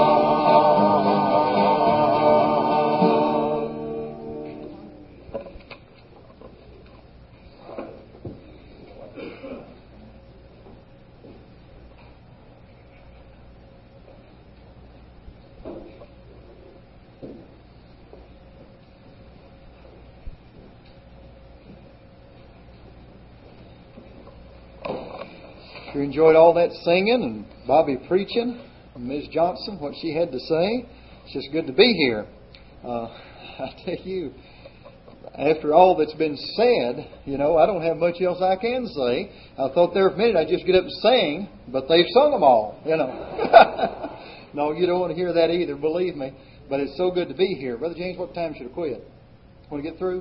You enjoyed all that singing and Bobby preaching, and Miz Johnson, what she had to say. It's just good to be here. Uh, I tell you, after all that's been said, you know, I don't have much else I can say. I thought there for a minute I'd just get up and sing, but they've sung them all, you know. No, you don't want to hear that either, believe me. But it's so good to be here. Brother James, what time should I quit? Want to get through?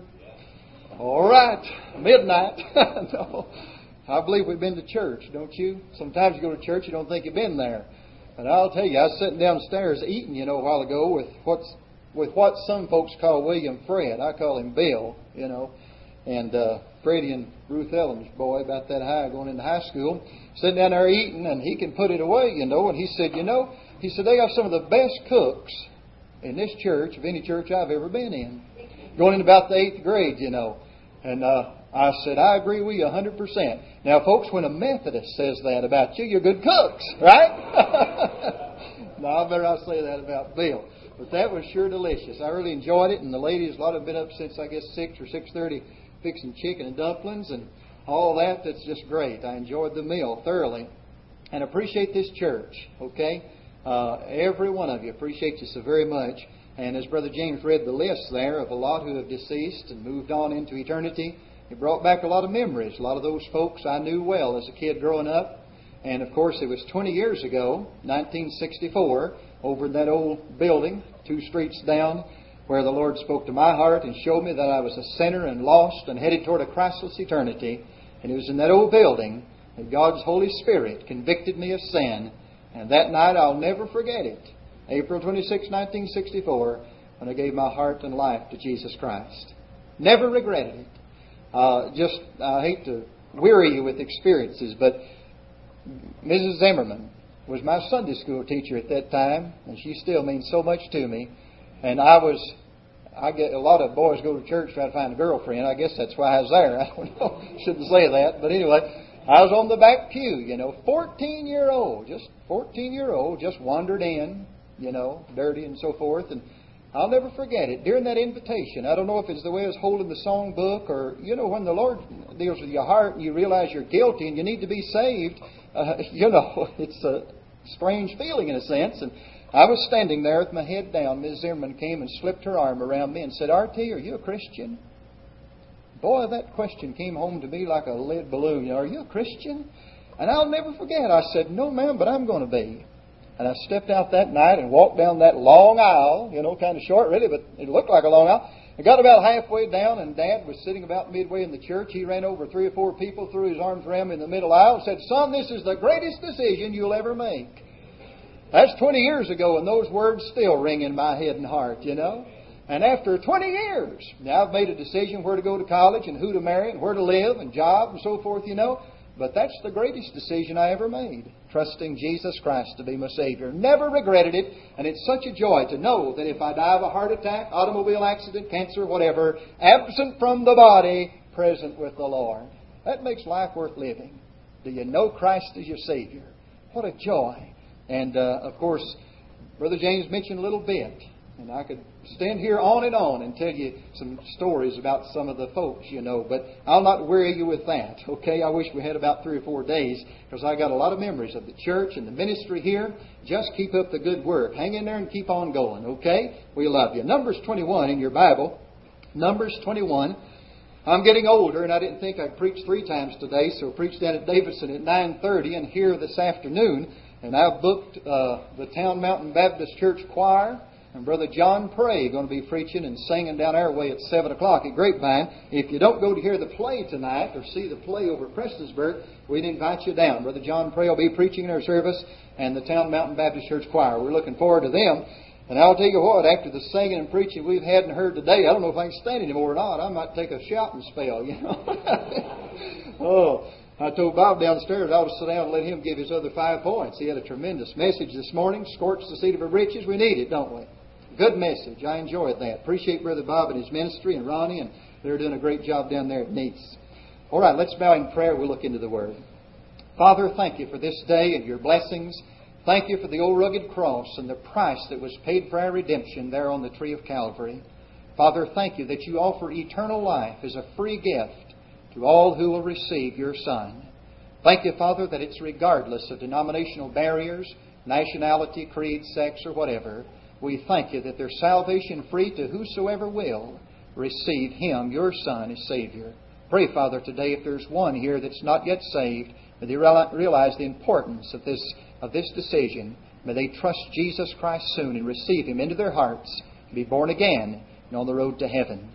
All right. Midnight. No. I believe we've been to church, don't you? Sometimes you go to church, you don't think you've been there. But I'll tell you, I was sitting downstairs eating, you know, a while ago with what's with what some folks call William Fred. I call him Bill, you know. And uh, Freddie and Ruth Ellen's boy, about that high, going into high school, sitting down there eating, and he can put it away, you know. And he said, you know, he said, they have some of the best cooks in this church, of any church I've ever been in. Going in about the eighth grade, you know. And uh, I said, I agree with you one hundred percent. Now, folks, when a Methodist says that about you, you're good cooks, right? No, I better not say that about Bill. But that was sure delicious. I really enjoyed it. And the ladies, a lot have been up since, I guess, six or six thirty, fixing chicken and dumplings and all that. That's just great. I enjoyed the meal thoroughly. And appreciate this church, okay? Uh, every one of you appreciate you so very much. And as Brother James read the list there of a lot who have deceased and moved on into eternity, it brought back a lot of memories. A lot of those folks I knew well as a kid growing up. And, of course, it was twenty years ago, nineteen sixty-four, over in that old building, two streets down, where the Lord spoke to my heart and showed me that I was a sinner and lost and headed toward a Christless eternity. And it was in that old building that God's Holy Spirit convicted me of sin. And that night, I'll never forget it. April twenty-sixth, nineteen sixty-four, when I gave my heart and life to Jesus Christ. Never regretted it. Uh, just, I hate to weary you with experiences, but Missus Zimmerman was my Sunday school teacher at that time, and she still means so much to me. And I was, I get a lot of boys go to church trying to find a girlfriend. I guess that's why I was there. I don't know, shouldn't say that, but anyway, I was on the back pew, you know, fourteen-year-old, just fourteen-year-old, just wandered in, you know, dirty and so forth, and I'll never forget it. During that invitation, I don't know if it's the way I was holding the song book or, you know, when the Lord deals with your heart and you realize you're guilty and you need to be saved, uh, you know, it's a strange feeling in a sense. And I was standing there with my head down. Miz Zimmerman came and slipped her arm around me and said, R T, are you a Christian? Boy, that question came home to me like a lead balloon. Are you a Christian? And I'll never forget. I said, no, ma'am, but I'm going to be. And I stepped out that night and walked down that long aisle, you know, kind of short really, but it looked like a long aisle. I got about halfway down, and Dad was sitting about midway in the church. He ran over three or four people, threw his arms around me in the middle aisle, and said, son, this is the greatest decision you'll ever make. That's twenty years ago, and those words still ring in my head and heart, you know. And after twenty years, now I've made a decision where to go to college and who to marry and where to live and job and so forth, you know. But that's the greatest decision I ever made, trusting Jesus Christ to be my Savior. Never regretted it, and it's such a joy to know that if I die of a heart attack, automobile accident, cancer, whatever, absent from the body, present with the Lord. That makes life worth living. Do you know Christ as your Savior? What a joy. And, uh, of course, Brother James mentioned a little bit. And I could stand here on and on and tell you some stories about some of the folks, you know. But I'll not weary you with that, okay? I wish we had about three or four days because I got a lot of memories of the church and the ministry here. Just keep up the good work. Hang in there and keep on going, okay? We love you. Numbers twenty-one in your Bible. Numbers twenty-one. I'm getting older, and I didn't think I'd preach three times today, so I preached down at Davidson at nine thirty and here this afternoon. And I've booked uh, the Town Mountain Baptist Church Choir. And Brother John Pray going to be preaching and singing down our way at seven o'clock at Grapevine. If you don't go to hear the play tonight or see the play over at Prestonsburg, we'd invite you down. Brother John Pray will be preaching in our service and the Town Mountain Baptist Church Choir. We're looking forward to them. And I'll tell you what, after the singing and preaching we've had and heard today, I don't know if I can stand anymore or not. I might take a shouting spell, you know. Oh, I told Bob downstairs I ought to sit down and let him give his other five points. He had a tremendous message this morning. Scorch the seat of our britches. We need it, don't we? Good message. I enjoyed that. Appreciate Brother Bob and his ministry and Ronnie, and they're doing a great job down there at Neats. All right, let's bow in prayer. We'll look into the Word. Father, thank you for this day and your blessings. Thank you for the old rugged cross and the price that was paid for our redemption there on the tree of Calvary. Father, thank you that you offer eternal life as a free gift to all who will receive your Son. Thank you, Father, that it's regardless of denominational barriers, nationality, creed, sex, or whatever. We thank you that there's salvation free to whosoever will receive Him, your Son, as Savior. Pray, Father, today if there's one here that's not yet saved, may they realize the importance of this, of this decision. May they trust Jesus Christ soon and receive Him into their hearts and be born again and on the road to heaven.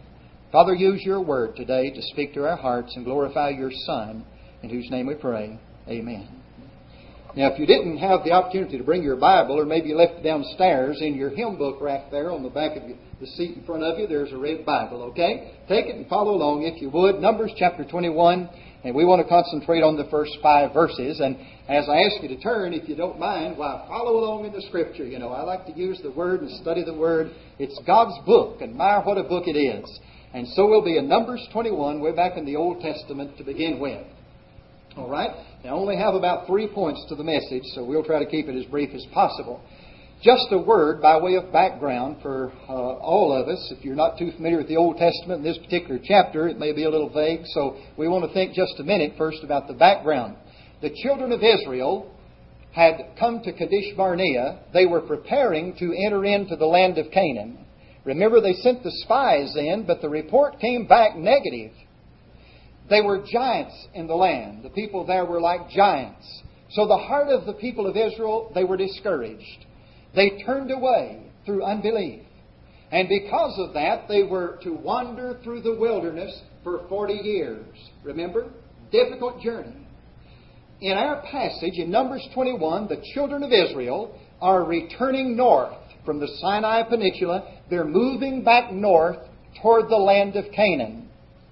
Father, use your word today to speak to our hearts and glorify your Son, in whose name we pray. Amen. Now, if you didn't have the opportunity to bring your Bible, or maybe you left it downstairs, in your hymn book rack there on the back of the seat in front of you, there's a red Bible, okay? Take it and follow along if you would. Numbers chapter twenty-one, and we want to concentrate on the first five verses. And as I ask you to turn, if you don't mind, why, follow along in the Scripture. You know, I like to use the Word and study the Word. It's God's book, and my, what a book it is. And so we'll be in Numbers twenty-one, way back in the Old Testament to begin with. All right? Now, I only have about three points to the message, so we'll try to keep it as brief as possible. Just a word by way of background for uh, all of us. If you're not too familiar with the Old Testament in this particular chapter, it may be a little vague, so we want to think just a minute first about the background. The children of Israel had come to Kadesh Barnea. They were preparing to enter into the land of Canaan. Remember, they sent the spies in, but the report came back negative. They were giants in the land. The people there were like giants. So the heart of the people of Israel, they were discouraged. They turned away through unbelief. And because of that, they were to wander through the wilderness for forty years. Remember? Difficult journey. In our passage in Numbers twenty-one, the children of Israel are returning north from the Sinai Peninsula. They're moving back north toward the land of Canaan.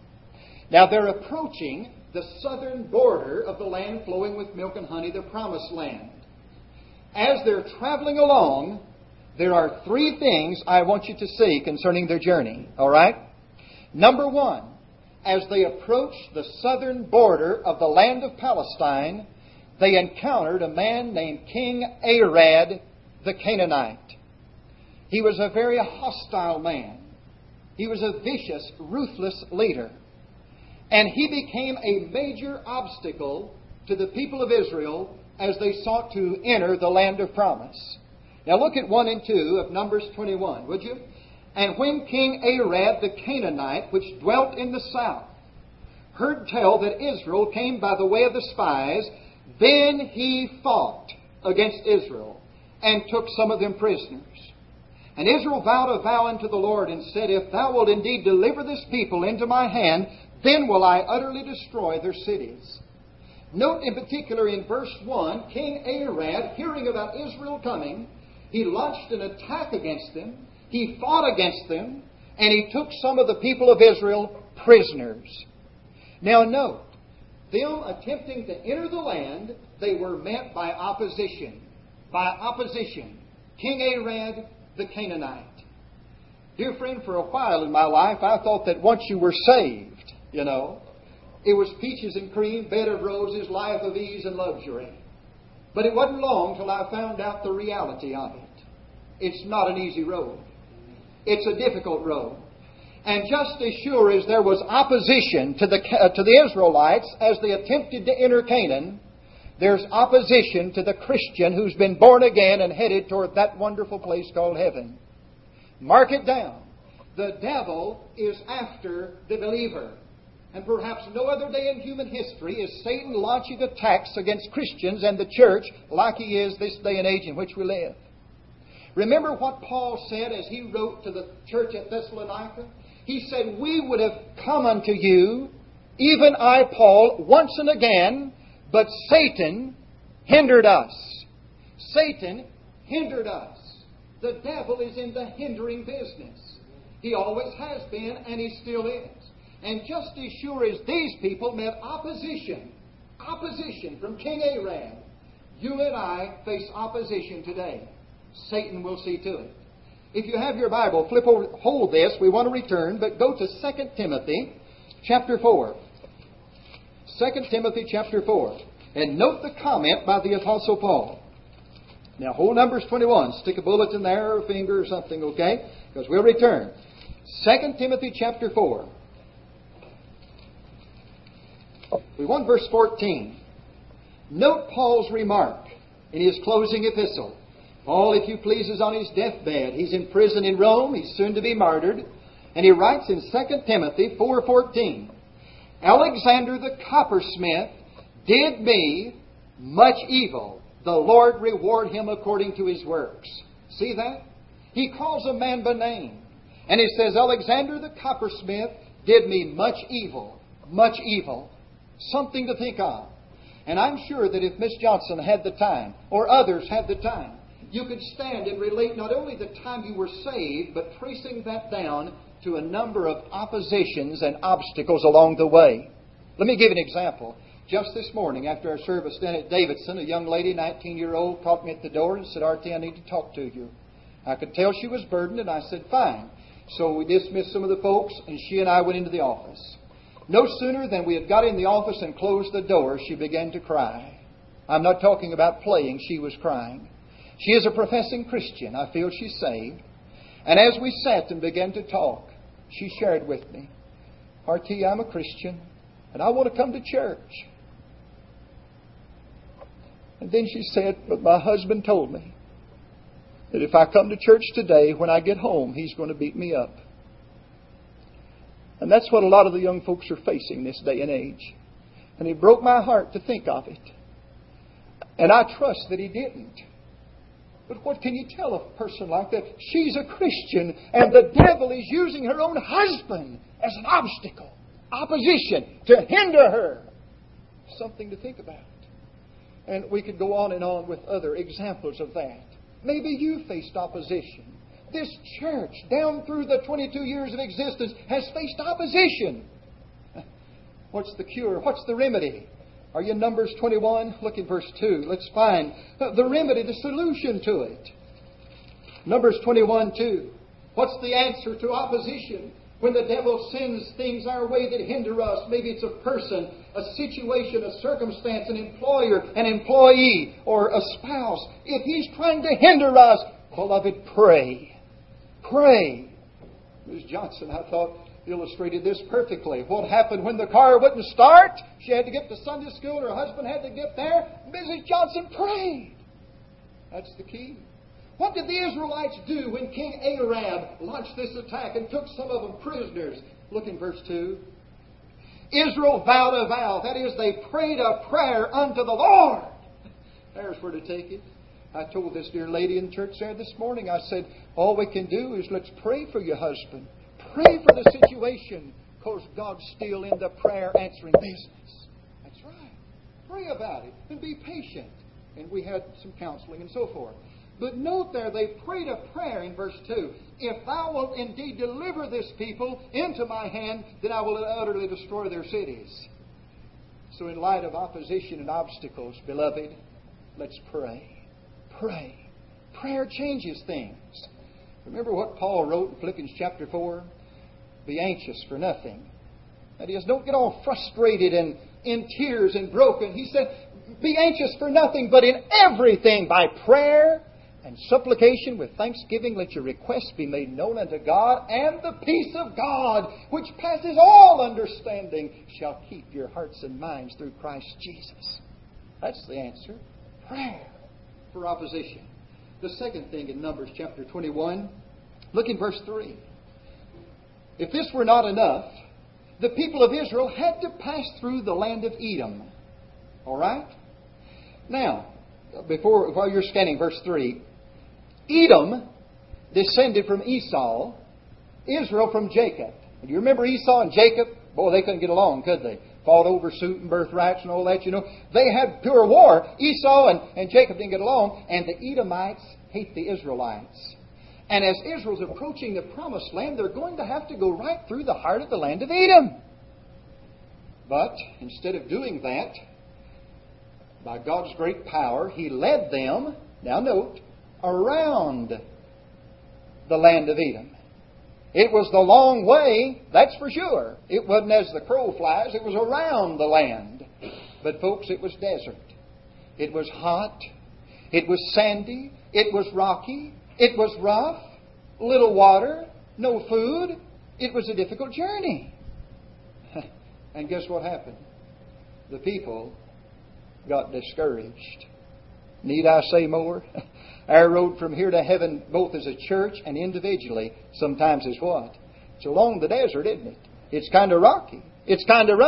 Now they're approaching the southern border of the land flowing with milk and honey, the Promised Land. As they're traveling along, there are three things I want you to see concerning their journey. All right? Number one, as they approached the southern border of the land of Palestine, they encountered a man named King Arad the Canaanite. He was a very hostile man. He was a vicious, ruthless leader. And he became a major obstacle to the people of Israel as they sought to enter the land of promise. Now look at one and two of Numbers twenty-one, would you? And when King Arad the Canaanite, which dwelt in the south, heard tell that Israel came by the way of the spies, then he fought against Israel and took some of them prisoners. And Israel vowed a vow unto the Lord and said, If thou wilt indeed deliver this people into my hand, then will I utterly destroy their cities. Note in particular in verse one, King Arad, hearing about Israel coming, he launched an attack against them, he fought against them, and he took some of the people of Israel prisoners. Now note, them attempting to enter the land, they were met by opposition. By opposition. King Arad the Canaanite. Dear friend, for a while in my life, I thought that once you were saved, you know, it was peaches and cream, bed of roses, life of ease and luxury. But it wasn't long till I found out the reality of it. It's not an easy road. It's a difficult road. And just as sure as there was opposition to the, uh, to the Israelites as they attempted to enter Canaan, there's opposition to the Christian who's been born again and headed toward that wonderful place called heaven. Mark it down. The devil is after the believer. And perhaps no other day in human history is Satan launching attacks against Christians and the church like he is this day and age in which we live. Remember what Paul said as he wrote to the church at Thessalonica? He said, We would have come unto you, even I, Paul, once and again, but Satan hindered us. Satan hindered us. The devil is in the hindering business. He always has been, and he still is. And just as sure as these people met opposition, opposition from King Arad, you and I face opposition today. Satan will see to it. If you have your Bible, flip over, hold this. We want to return, but go to Second Timothy chapter four. Second Timothy chapter four. And note the comment by the Apostle Paul. Now hold Numbers twenty-one. Stick a bulletin there or a finger or something, okay? Because we'll return. Second Timothy chapter four. We want verse fourteen. Note Paul's remark in his closing epistle. Paul, if you please, is on his deathbed. He's in prison in Rome. He's soon to be martyred. And he writes in Second Timothy four fourteen, Alexander the coppersmith did me much evil. The Lord reward him according to his works. See that? He calls a man by name. And he says, Alexander the coppersmith did me much evil, much evil. Something to think of. And I'm sure that if Miss Johnson had the time, or others had the time, you could stand and relate not only the time you were saved, but tracing that down to a number of oppositions and obstacles along the way. Let me give an example. Just this morning, after our service down at Davidson, a young lady, nineteen-year-old, caught me at the door and said, "Artie, I need to talk to you." I could tell she was burdened, and I said, "Fine." So we dismissed some of the folks, and she and I went into the office. No sooner than we had got in the office and closed the door, she began to cry. I'm not talking about playing. She was crying. She is a professing Christian. I feel she's saved. And as we sat and began to talk, she shared with me, "Artie, I'm a Christian, and I want to come to church." And then she said, "But my husband told me that if I come to church today, when I get home, he's going to beat me up." And that's what a lot of the young folks are facing this day and age. And it broke my heart to think of it. And I trust that he didn't. But what can you tell a person like that? She's a Christian, and the devil is using her own husband as an obstacle, opposition, to hinder her. Something to think about. And we could go on and on with other examples of that. Maybe you faced opposition. This church, down through the twenty-two years of existence, has faced opposition. What's the cure? What's the remedy? Are you in Numbers twenty-one? Look at verse two. Let's find the remedy, the solution to it. Numbers twenty-one, two. What's the answer to opposition? When the devil sends things our way that hinder us, maybe it's a person, a situation, a circumstance, an employer, an employee, or a spouse. If he's trying to hinder us, beloved, pray. Pray. Miz Johnson, I thought, illustrated this perfectly. What happened when the car wouldn't start? She had to get to Sunday school. Her husband had to get there. Missus Johnson prayed. That's the key. What did the Israelites do when King Arab launched this attack and took some of them prisoners? Look in verse two. Israel vowed a vow. That is, they prayed a prayer unto the Lord. There's where to take it. I told this dear lady in church there this morning, I said, all we can do is let's pray for your husband. Pray for the situation, because God's still in the prayer answering business. That's right. Pray about it and be patient. And we had some counseling and so forth. But note there, they prayed a prayer in verse two. If thou wilt indeed deliver this people into my hand, then I will utterly destroy their cities. So in light of opposition and obstacles, beloved, let's pray. Pray. Prayer changes things. Remember what Paul wrote in Philippians chapter four? Be anxious for nothing. That is, don't get all frustrated and in tears and broken. He said, be anxious for nothing, but in everything by prayer and supplication with thanksgiving, let your requests be made known unto God, and the peace of God, which passes all understanding, shall keep your hearts and minds through Christ Jesus. That's the answer. Prayer for opposition. The second thing in Numbers chapter twenty-one, look in verse three. If this were not enough, the people of Israel had to pass through the land of Edom. All right? Now, before while you're scanning verse three, Edom descended from Esau, Israel from Jacob. Do you remember Esau and Jacob? Boy, they couldn't get along, could they? Fought over suit and birthrights and all that, you know. They had pure war. Esau and, and Jacob didn't get along, and the Edomites hate the Israelites. And as Israel's approaching the promised land, they're going to have to go right through the heart of the land of Edom. But instead of doing that, by God's great power, He led them, now note, around the land of Edom. It was the long way, that's for sure. It wasn't as the crow flies, it was around the land. But folks, it was desert. It was hot. It was sandy. It was rocky. It was rough. Little water. No food. It was a difficult journey. And guess what happened? The people got discouraged. Need I say more? Our road from here to heaven, both as a church and individually, sometimes is what? It's along the desert, isn't it? It's kind of rocky. It's kind of rough.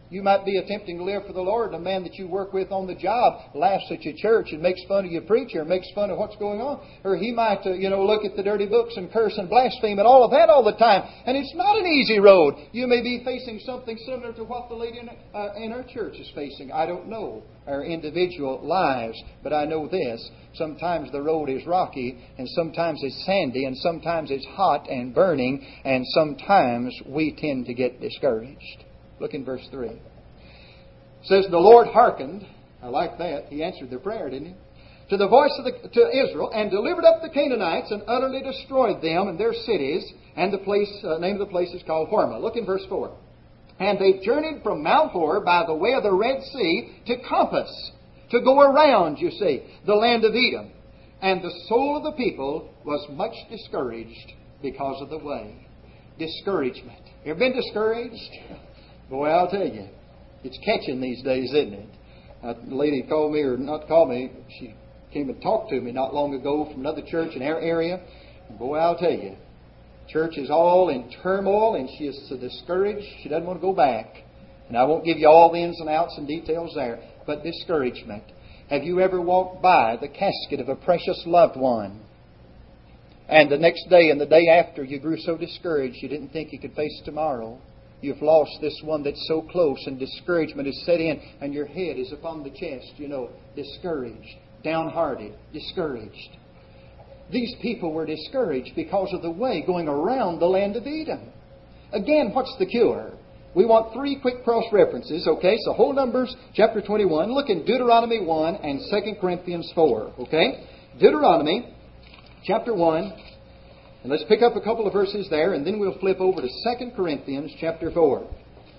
You might be attempting to live for the Lord, and a man that you work with on the job laughs at your church and makes fun of your preacher, makes fun of what's going on. Or he might, uh, you know, look at the dirty books and curse and blaspheme and all of that all the time. And it's not an easy road. You may be facing something similar to what the lady in, uh, in our church is facing. I don't know our individual lives, but I know this. Sometimes the road is rocky, and sometimes it's sandy, and sometimes it's hot and burning, and sometimes we tend to get discouraged. Look in verse three. It says, the Lord hearkened. I like that. He answered their prayer, didn't he? To the voice of the, to Israel, and delivered up the Canaanites, and utterly destroyed them and their cities, and the place, uh, name of the place is called Hormah. Look in verse four. And they journeyed from Mount Hor by the way of the Red Sea to compass, to go around, you see, the land of Edom. And the soul of the people was much discouraged because of the way. Discouragement. You ever been discouraged? Boy, I'll tell you, it's catching these days, isn't it? A lady called me, or not called me, she came and talked to me not long ago from another church in our area. And boy, I'll tell you, church is all in turmoil, and she is so discouraged, she doesn't want to go back. And I won't give you all the ins and outs and details there, but discouragement. Have you ever walked by the casket of a precious loved one, and the next day and the day after you grew so discouraged you didn't think you could face tomorrow? You've lost this one that's so close, and discouragement is set in, and your head is upon the chest, you know, discouraged, downhearted, discouraged. These people were discouraged because of the way going around the land of Edom. Again, what's the cure? We want three quick cross-references, okay? So hold Numbers chapter twenty-one. Look in Deuteronomy one and Second Corinthians four, okay? Deuteronomy chapter one. And let's pick up a couple of verses there, and then we'll flip over to Second Corinthians chapter four.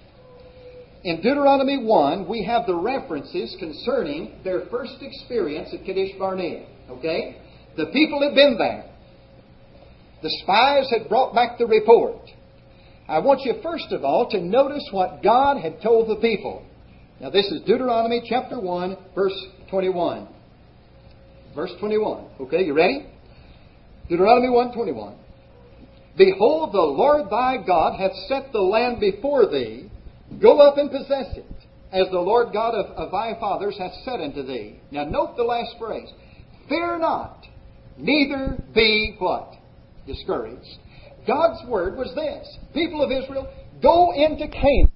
In Deuteronomy one, we have the references concerning their first experience at Kadesh Barnea. Okay? The people had been there. The spies had brought back the report. I want you first of all to notice what God had told the people. Now this is Deuteronomy chapter one, verse twenty-one. Verse twenty-one. Okay, you ready? Deuteronomy one twenty-one. Behold, the Lord thy God hath set the land before thee. Go up and possess it, as the Lord God of, of thy fathers hath said unto thee. Now note the last phrase. Fear not, neither be what? Discouraged. God's word was this. People of Israel, go into Canaan.